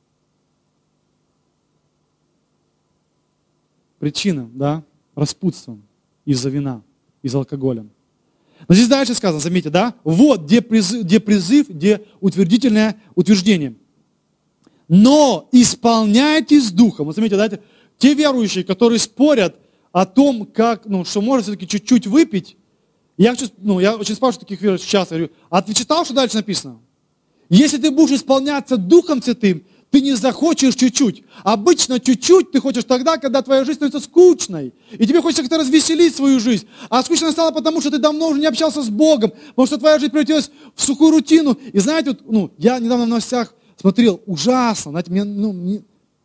Причина, да, распутством. Из-за вина, из-за алкоголя. Но здесь дальше сказано, заметьте, да? Вот где призыв, где, призыв, где утвердительное утверждение. Но исполняйтесь духом. Вот заметьте, да? Те верующие, которые спорят о том, как, ну, что можно все-таки чуть-чуть выпить, я, ну, я очень спрашиваю таких верующих сейчас, я говорю, а ты читал, что дальше написано? Если ты будешь исполняться Духом Святым, ты не захочешь чуть-чуть. Обычно чуть-чуть ты хочешь тогда, когда твоя жизнь становится скучной. И тебе хочется как-то развеселить свою жизнь. А скучно стало потому, что ты давно уже не общался с Богом. Потому что твоя жизнь превратилась в сухую рутину. И знаете, вот, ну, я недавно в новостях смотрел, ужасно. Знаете, мне, ну, мне...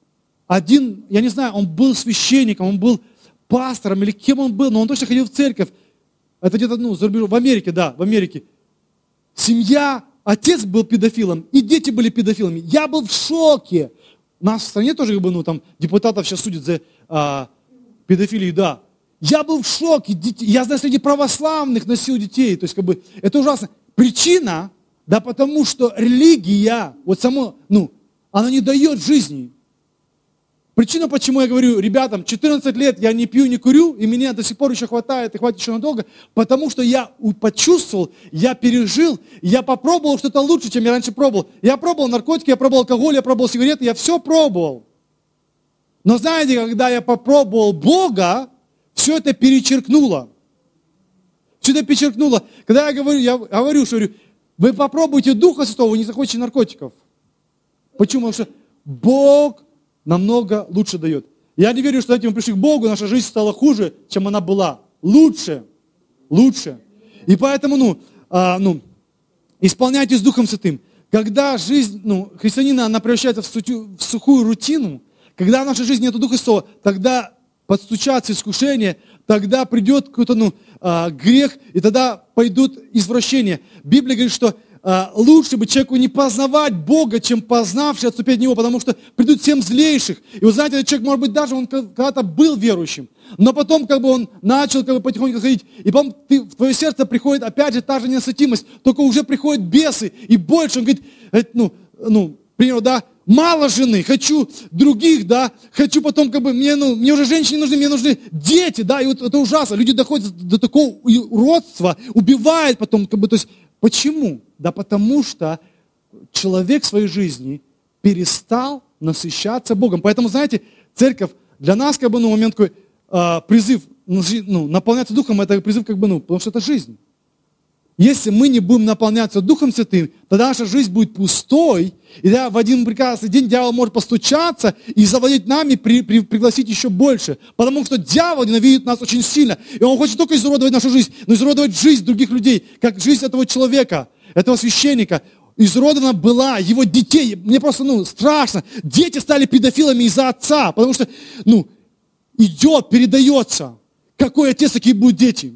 Один, я не знаю, он был священником, он был пастором или кем он был, но он точно ходил в церковь. Это где-то, ну, за рубежом, в Америке, да, в Америке. Семья... Отец был педофилом, и дети были педофилами. Я был в шоке. У нас в стране тоже, как бы, ну, там, депутатов сейчас судят за а, педофилию, да. Я был в шоке. Я, знаю, среди православных носил детей. То есть, как бы, это ужасно. Причина, да, потому что религия, вот само, ну, она не дает жизни. Причина, почему я говорю ребятам, четырнадцать лет я не пью, не курю, и меня до сих пор еще хватает, и хватит еще надолго, потому что я почувствовал, я пережил, я попробовал что-то лучше, чем я раньше пробовал. Я пробовал наркотики, я пробовал алкоголь, я пробовал сигареты, я все пробовал. Но знаете, когда я попробовал Бога, все это перечеркнуло. Все это перечеркнуло. Когда я говорю, я говорю, что говорю, вы попробуйте Духа Святого, вы не захочете наркотиков. Почему? Потому что Бог намного лучше дает. Я не верю, что этим мы пришли к Богу, наша жизнь стала хуже, чем она была. Лучше. Лучше. И поэтому, ну, а, ну исполняйтесь Духом Святым. Когда жизнь, ну, христианина, она превращается в, сутю, в сухую рутину, когда в нашей жизни нет Духа Святого, тогда подстучатся искушения, тогда придет какой-то, ну, а, грех, и тогда пойдут извращения. Библия говорит, что лучше бы человеку не познавать Бога, чем познавший отступить от Него, потому что придут семь злейших. И вы знаете, этот человек, может быть, даже он когда-то был верующим, но потом как бы он начал как бы потихоньку ходить, и потом ты, в твое сердце приходит опять же та же ненасытимость, только уже приходят бесы, и больше. Он говорит, ну, ну, к примеру, да, мало жены, хочу других, да, хочу потом как бы, мне, ну, мне уже женщины не нужны, мне нужны дети, да, и вот это ужасно. Люди доходят до такого уродства, убивают потом, как бы, то есть, почему? Да потому что человек в своей жизни перестал насыщаться Богом. Поэтому, знаете, церковь для нас, как бы, ну, момент такой, э, призыв, ну, наполняться Духом, это призыв, как бы, ну, потому что это жизнь. Если мы не будем наполняться Духом Святым, тогда наша жизнь будет пустой, и тогда в один прекрасный день дьявол может постучаться и завладеть нами, при, при, пригласить еще больше. Потому что дьявол ненавидит нас очень сильно, и он хочет только изуродовать нашу жизнь, но изуродовать жизнь других людей, как жизнь этого человека, этого священника. Изуродована была его детей. Мне просто, ну, страшно. Дети стали педофилами из-за отца, потому что, ну, идет, передается. Какой отец, такие будут дети.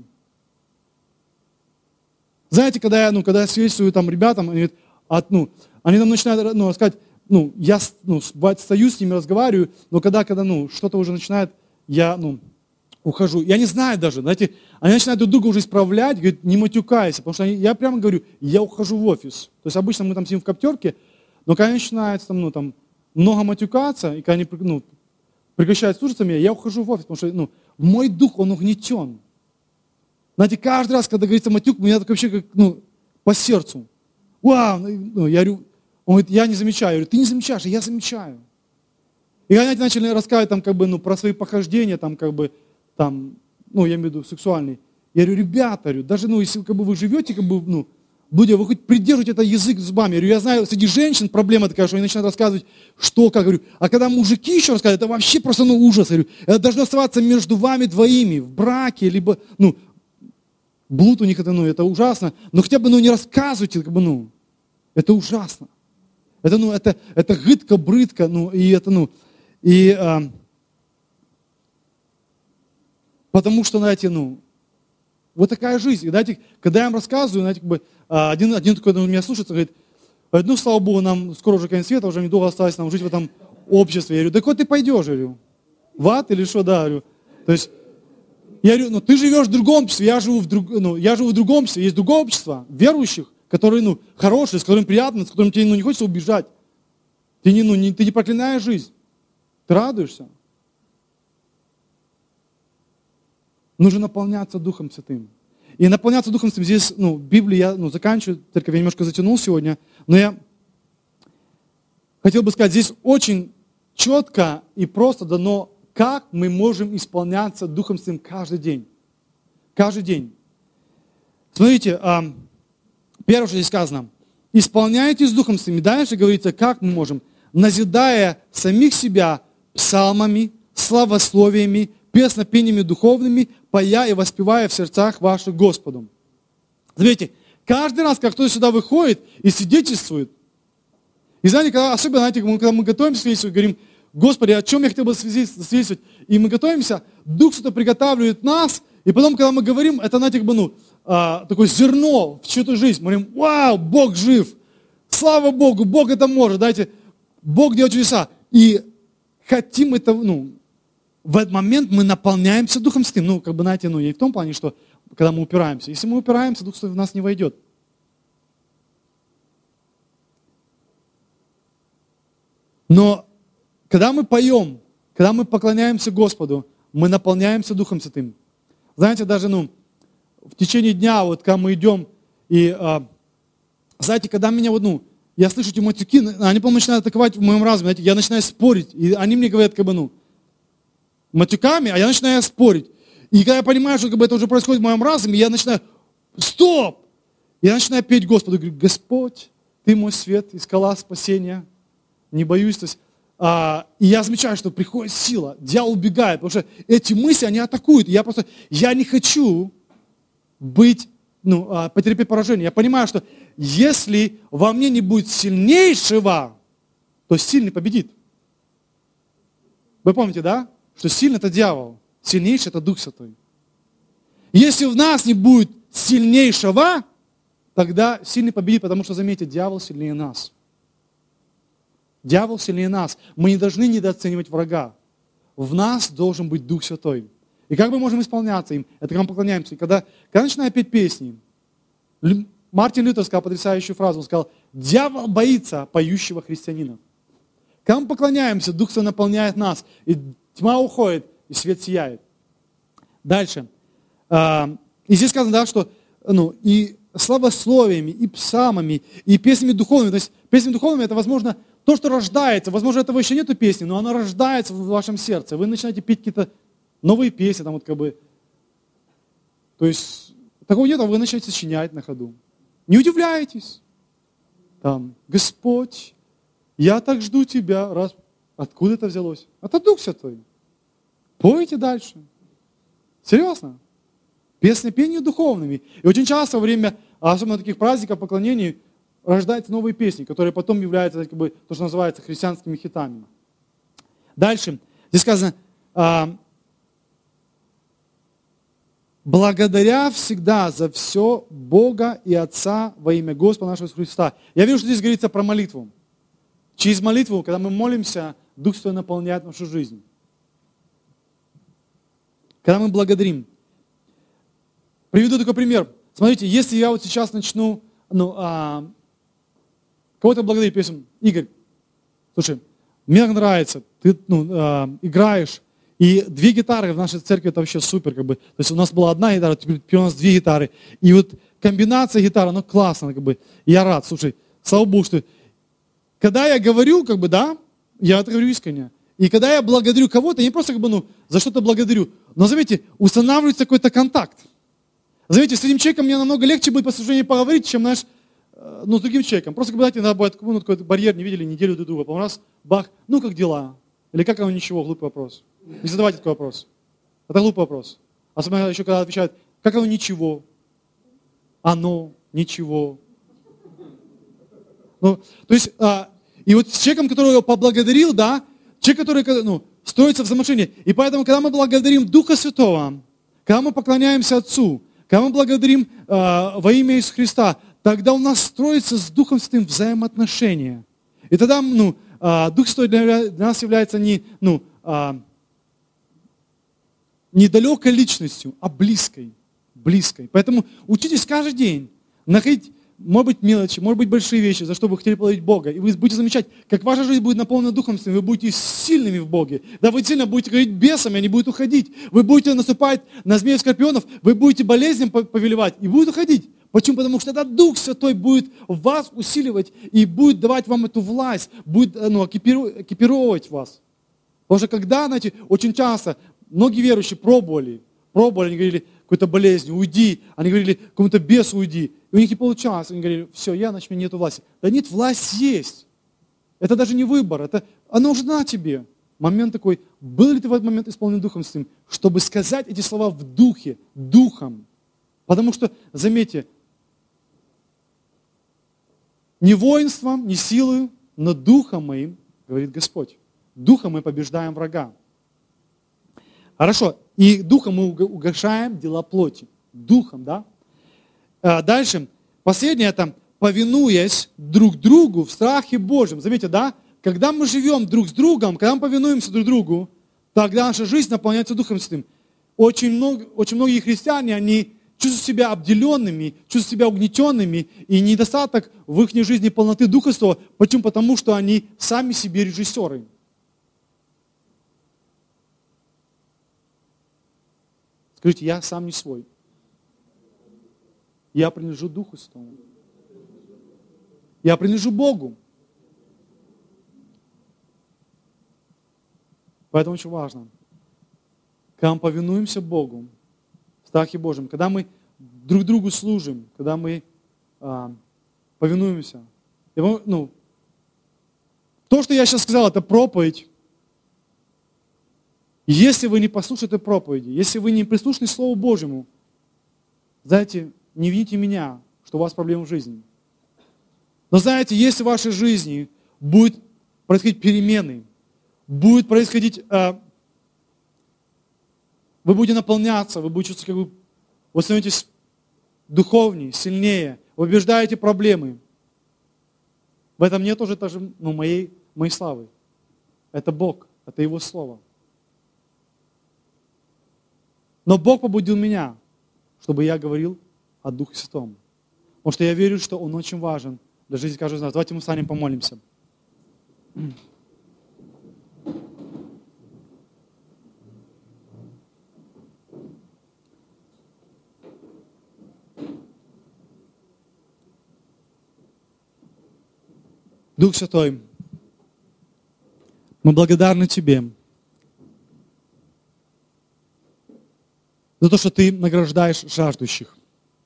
Знаете, когда я, ну, когда я свидетельствую там ребятам, они, говорят, от, ну, они там начинают, ну, сказать, ну, я, ну, стою с ними, разговариваю, но когда, когда, ну, что-то уже начинает, я, ну, ухожу. Я не знаю даже, знаете, они начинают друг друга уже исправлять, говорят, не матюкайся, потому что они, я прямо говорю, я ухожу в офис. То есть обычно мы там сидим в коптерке, но когда начинается там, ну, там, много матюкаться, и когда они, ну, прекращают слушаться меня, я ухожу в офис, потому что, ну, мой дух, он угнетен. Знаете, каждый раз, когда говорится матюк, у меня так вообще как, ну, по сердцу. Вау, ну, я говорю, он говорит, я не замечаю. Я говорю, ты не замечаешь, а я замечаю. И они начали рассказывать там, как бы, ну, про свои похождения, там, как бы, там, ну, я имею в виду сексуальные. Я говорю, ребята, говорю, даже, ну, если как бы, вы живете, как бы, ну, будете, вы хоть придержите этот язык зубами. Я говорю, я знаю, среди женщин проблема такая, что они начинают рассказывать, что, как, говорю. А когда мужики еще рассказывают, это вообще просто, ну, ужас. Я говорю, это должно оставаться между вами двоими, в браке, либо, ну, блуд у них это, ну, это ужасно. Но хотя бы, ну, не рассказывайте, как бы, ну, это ужасно. Это, ну, это, это гидко-брыдко, ну, и это, ну, и, а, потому что, знаете, ну, вот такая жизнь. И, знаете, когда я им рассказываю, знаете, как бы, один, один такой, ну, меня слушается, говорит, ну, слава Богу, нам скоро уже конец света, уже недолго осталось нам жить в этом обществе. Я говорю, да куда ты пойдешь, я говорю, в ад или что, да, говорю. То есть, я говорю, ну, ты живешь в другом обществе, я живу в, друг, ну, я живу в другом обществе, есть другое общество верующих, которые, ну, хорошие, с которыми приятно, с которыми тебе, ну, не хочется убежать. Ты не, ну, не, ты не проклинаешь жизнь, ты радуешься. Нужно наполняться Духом Святым. И наполняться Духом Святым здесь, ну, в Библии я, ну, заканчиваю, церковь я немножко затянул сегодня, но я хотел бы сказать, здесь очень четко и просто дано, как мы можем исполняться Духом Святым каждый день. Каждый день. Смотрите, первое, что здесь сказано, исполняйтесь Духом Святым. И дальше говорится, как мы можем, назидая самих себя псалмами, славословиями, песнопениями духовными, поя и воспевая в сердцах ваших Господу. Заметьте, каждый раз, как кто-то сюда выходит и свидетельствует, и знаете, когда, особенно, знаете, когда мы готовимся свидетельствовать, говорим, Господи, о чем я хотел бы свидетельствовать, и мы готовимся, Дух что-то приготавливает нас, и потом, когда мы говорим, это, знаете, как бы, ну, а, такое зерно в чью-то жизнь, мы говорим, вау, Бог жив, слава Богу, Бог это может, знаете, Бог делает чудеса, и хотим это, ну, в этот момент мы наполняемся Духом Святым. Ну, как бы, знаете, ну, не в том плане, что когда мы упираемся. Если мы упираемся, Дух Святой в нас не войдет. Но когда мы поем, когда мы поклоняемся Господу, мы наполняемся Духом Святым. Знаете, даже, ну, в течение дня, вот, когда мы идем, и, а, знаете, когда меня, вот, ну, я слышу эти матюки, они, по-моему, начинают атаковать в моем разуме, знаете, я начинаю спорить, и они мне говорят, как бы, ну, матюками, а я начинаю спорить. И когда я понимаю, что как бы, это уже происходит в моем разуме, я начинаю, стоп! Я начинаю петь Господу, говорю, Господь, Ты мой свет и скала спасения, не боюсь. То есть, а, и я замечаю, что приходит сила, дьявол убегает, потому что эти мысли, они атакуют. Я просто, я не хочу быть, ну, а, потерпеть поражение. Я понимаю, что если во мне не будет сильнейшего, то сильный победит. Вы помните, да? Что сильный – это дьявол, сильнейший – это Дух Святой. Если в нас не будет сильнейшего, тогда сильный победит, потому что, заметьте, дьявол сильнее нас. Дьявол сильнее нас. Мы не должны недооценивать врага. В нас должен быть Дух Святой. И как мы можем исполняться им? Это когда мы поклоняемся. И когда, когда начинаем петь песни, Мартин Лютер сказал потрясающую фразу, он сказал, дьявол боится поющего христианина. Когда мы поклоняемся, Дух Святой наполняет нас, и тьма уходит, и свет сияет. Дальше. И здесь сказано, да, что ну, и славословиями, и псалмами, и песнями духовными. То есть песнями духовными это, возможно, то, что рождается. Возможно, этого еще нету песни, но она рождается в вашем сердце. Вы начинаете петь какие-то новые песни, там вот как бы. То есть Такого нет, а вы начинаете сочинять на ходу. Не удивляйтесь. Там, Господь, я так жду Тебя. Раз. Откуда это взялось? Это Дух Святой. Пойте дальше. Серьезно. Песнопения духовными. И очень часто во время, особенно таких праздников, поклонений, рождаются новые песни, которые потом являются, как бы, то, что называется, христианскими хитами. Дальше. Здесь сказано, а, благодаря всегда за все Бога и Отца во имя Господа нашего Иисуса Христа. Я вижу, что здесь говорится про молитву. Через молитву, когда мы молимся, Дух Святой наполняет нашу жизнь. Когда мы благодарим. Приведу такой пример. Смотрите, если я вот сейчас начну, ну, а, кого-то благодарить, песню, Игорь, слушай, мне нравится, ты ну, а, играешь, и две гитары в нашей церкви, это вообще супер, как бы. То есть у нас была одна гитара, теперь у нас две гитары. И вот комбинация гитар, она классная, как бы. И я рад, слушай, слава Богу, что... Когда я говорю, как бы, да, я это говорю искренне. И когда я благодарю кого-то, я не просто, как бы, ну, за что-то благодарю, но, заметьте, устанавливается какой-то контакт. Заметьте, с этим человеком мне намного легче будет по служению поговорить, чем, знаешь, ну, с другим человеком. Просто, как бы, знаете, надо будет, ну, какой-то барьер, не видели неделю друг друга, потом раз, бах, ну, как дела? Или как оно, ничего, глупый вопрос. Не задавайте такой вопрос. Это глупый вопрос. Особенно еще, когда отвечают, как оно ничего? Оно ничего. Ну, то есть, а, и вот с человеком, который его поблагодарил, да, человек, который, ну, строится в взаимоотношении. И поэтому, когда мы благодарим Духа Святого, когда мы поклоняемся Отцу, когда мы благодарим а, во имя Иисуса Христа, тогда у нас строится с Духом Святым взаимоотношения. И тогда, ну, а, Дух Святой для, для нас является не, ну, а, недалекой личностью, а близкой. Близкой. Поэтому учитесь каждый день находить, может быть, мелочи, может быть, большие вещи, за что вы хотели благодарить Бога. И вы будете замечать, как ваша жизнь будет наполнена Духом Святым, вы будете сильными в Боге. Да, вы сильно будете говорить бесами, они будут уходить. Вы будете наступать на змеев скорпионов, вы будете болезням повелевать и будут уходить. Почему? Потому что тогда Дух Святой будет вас усиливать и будет давать вам эту власть, будет, ну, экипировать вас. Потому что когда, знаете, очень часто многие верующие пробовали, пробовали, они говорили, какой-то болезнь, уйди. Они говорили, какому-то бесу уйди. И у них не получалось. Они говорили, все, я, значит, у меня нету власти. Да нет, власть есть. Это даже не выбор, это она уже на тебе. Момент такой, был ли ты в этот момент исполнен Духом Святым, чтобы сказать эти слова в духе, духом. Потому что, заметьте, не воинством, не силой, но духом моим, говорит Господь. Духом мы побеждаем врага. Хорошо, и духом мы угошаем дела плоти. Духом, да? А дальше, последнее, это повинуясь друг другу в страхе Божьем. Заметьте, да? Когда мы живем друг с другом, когда мы повинуемся друг другу, тогда наша жизнь наполняется Духом Святым. Очень, много, очень многие христиане, они чувствуют себя обделенными, чувствуют себя угнетенными, и недостаток в их жизни полноты Духа Святого. Почему? Потому что они сами себе режиссеры. Скажите, я сам не свой. Я принадлежу Духу Святому. Я принадлежу Богу. Поэтому очень важно, когда мы повинуемся Богу, в страхе Божьем, когда мы друг другу служим, когда мы а, повинуемся. Я, ну, то, что я сейчас сказал, это проповедь. Если вы не послушаете проповеди, если вы не прислушаны Слову Божьему, знаете, не вините меня, что у вас проблемы в жизни. Но знаете, если в вашей жизни будет происходить перемены, будет происходить, э, вы будете наполняться, вы будете чувствовать, как вы, вы становитесь духовнее, сильнее, вы побеждаете проблемы. В этом нет уже даже ну, моей, моей славы. Это Бог, это Его Слово. Но Бог побудил меня, чтобы я говорил о Духе Святом. Потому что я верю, что Он очень важен для жизни каждого из нас. Давайте мы встанем, помолимся. Дух Святой, мы благодарны Тебе за то, что Ты награждаешь жаждущих.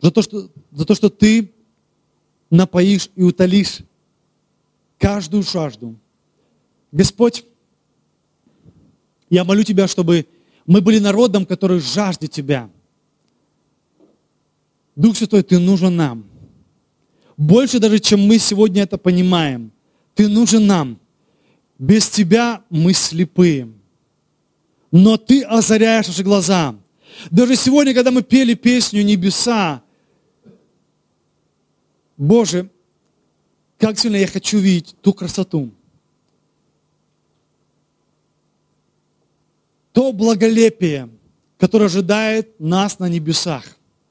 за то, что, за то, что Ты напоишь и утолишь каждую жажду. Господь, я молю Тебя, чтобы мы были народом, который жаждет Тебя. Дух Святой, Ты нужен нам. Больше даже, чем мы сегодня это понимаем. Ты нужен нам. Без Тебя мы слепые. Но Ты озаряешь наши глаза. Даже сегодня, когда мы пели песню «Небеса», Боже, как сильно я хочу видеть ту красоту, то благолепие, которое ожидает нас на небесах.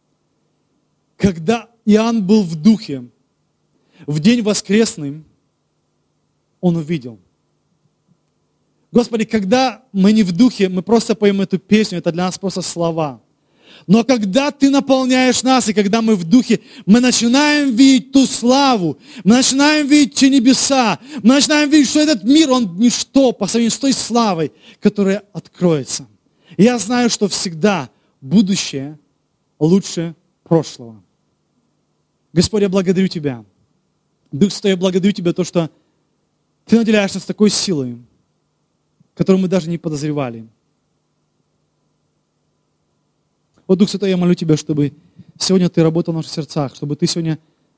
Когда Иоанн был в духе, в день воскресный, он увидел. Господи, когда мы не в духе, мы просто поем эту песню, это для нас просто слова. Но когда Ты наполняешь нас, и когда мы в духе, мы начинаем видеть ту славу, мы начинаем видеть те небеса, мы начинаем видеть, что этот мир, он ничто по сравнению с той славой, которая откроется. И я знаю, что всегда будущее лучше прошлого. Господь, я благодарю Тебя. Дух Святой, я благодарю Тебя, то, что Ты наделяешь нас такой силой, которую мы даже не подозревали. О, Дух Святой, я молю Тебя, чтобы сегодня Ты работал в наших сердцах, чтобы Ты сегодня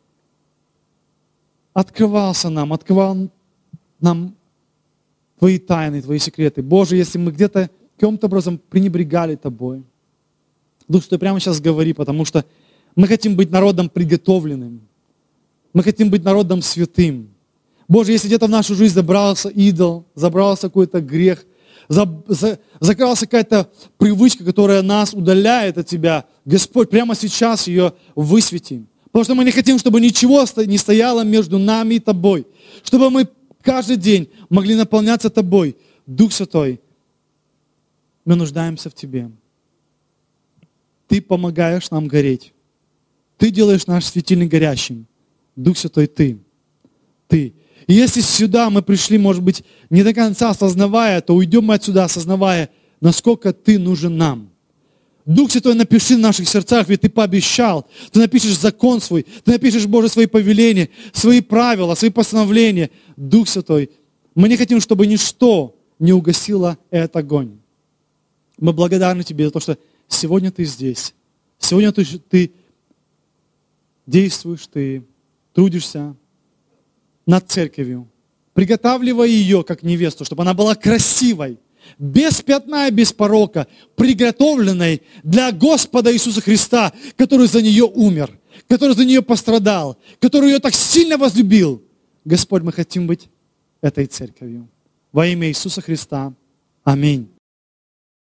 открывался нам, открывал нам Твои тайны, Твои секреты. Боже, если мы где-то каким-то образом пренебрегали Тобой, Дух Святой, прямо сейчас говори, потому что мы хотим быть народом приготовленным. Мы хотим быть народом святым. Боже, если где-то в нашу жизнь забрался идол, забрался какой-то грех, закрылась какая-то привычка, которая нас удаляет от Тебя, Господь, прямо сейчас ее высвети. Потому что мы не хотим, чтобы ничего не стояло между нами и Тобой. Чтобы мы каждый день могли наполняться Тобой. Дух Святой, мы нуждаемся в Тебе. Ты помогаешь нам гореть. Ты делаешь наш светильник горящим. Дух Святой, Ты. Ты. И если сюда мы пришли, может быть, не до конца осознавая, то уйдем мы отсюда, осознавая, насколько Ты нужен нам. Дух Святой, напиши в наших сердцах, ведь Ты пообещал. Ты напишешь закон свой, Ты напишешь, Боже, свои повеления, свои правила, свои постановления. Дух Святой, мы не хотим, чтобы ничто не угасило этот огонь. Мы благодарны Тебе за то, что сегодня Ты здесь. Сегодня Ты, ты действуешь, Ты трудишься над церковью, приготавливая ее как невесту, чтобы она была красивой, без пятна и без порока, приготовленной для Господа Иисуса Христа, который за нее умер, который за нее пострадал, который ее так сильно возлюбил. Господь, мы хотим быть этой церковью. Во имя Иисуса Христа. Аминь.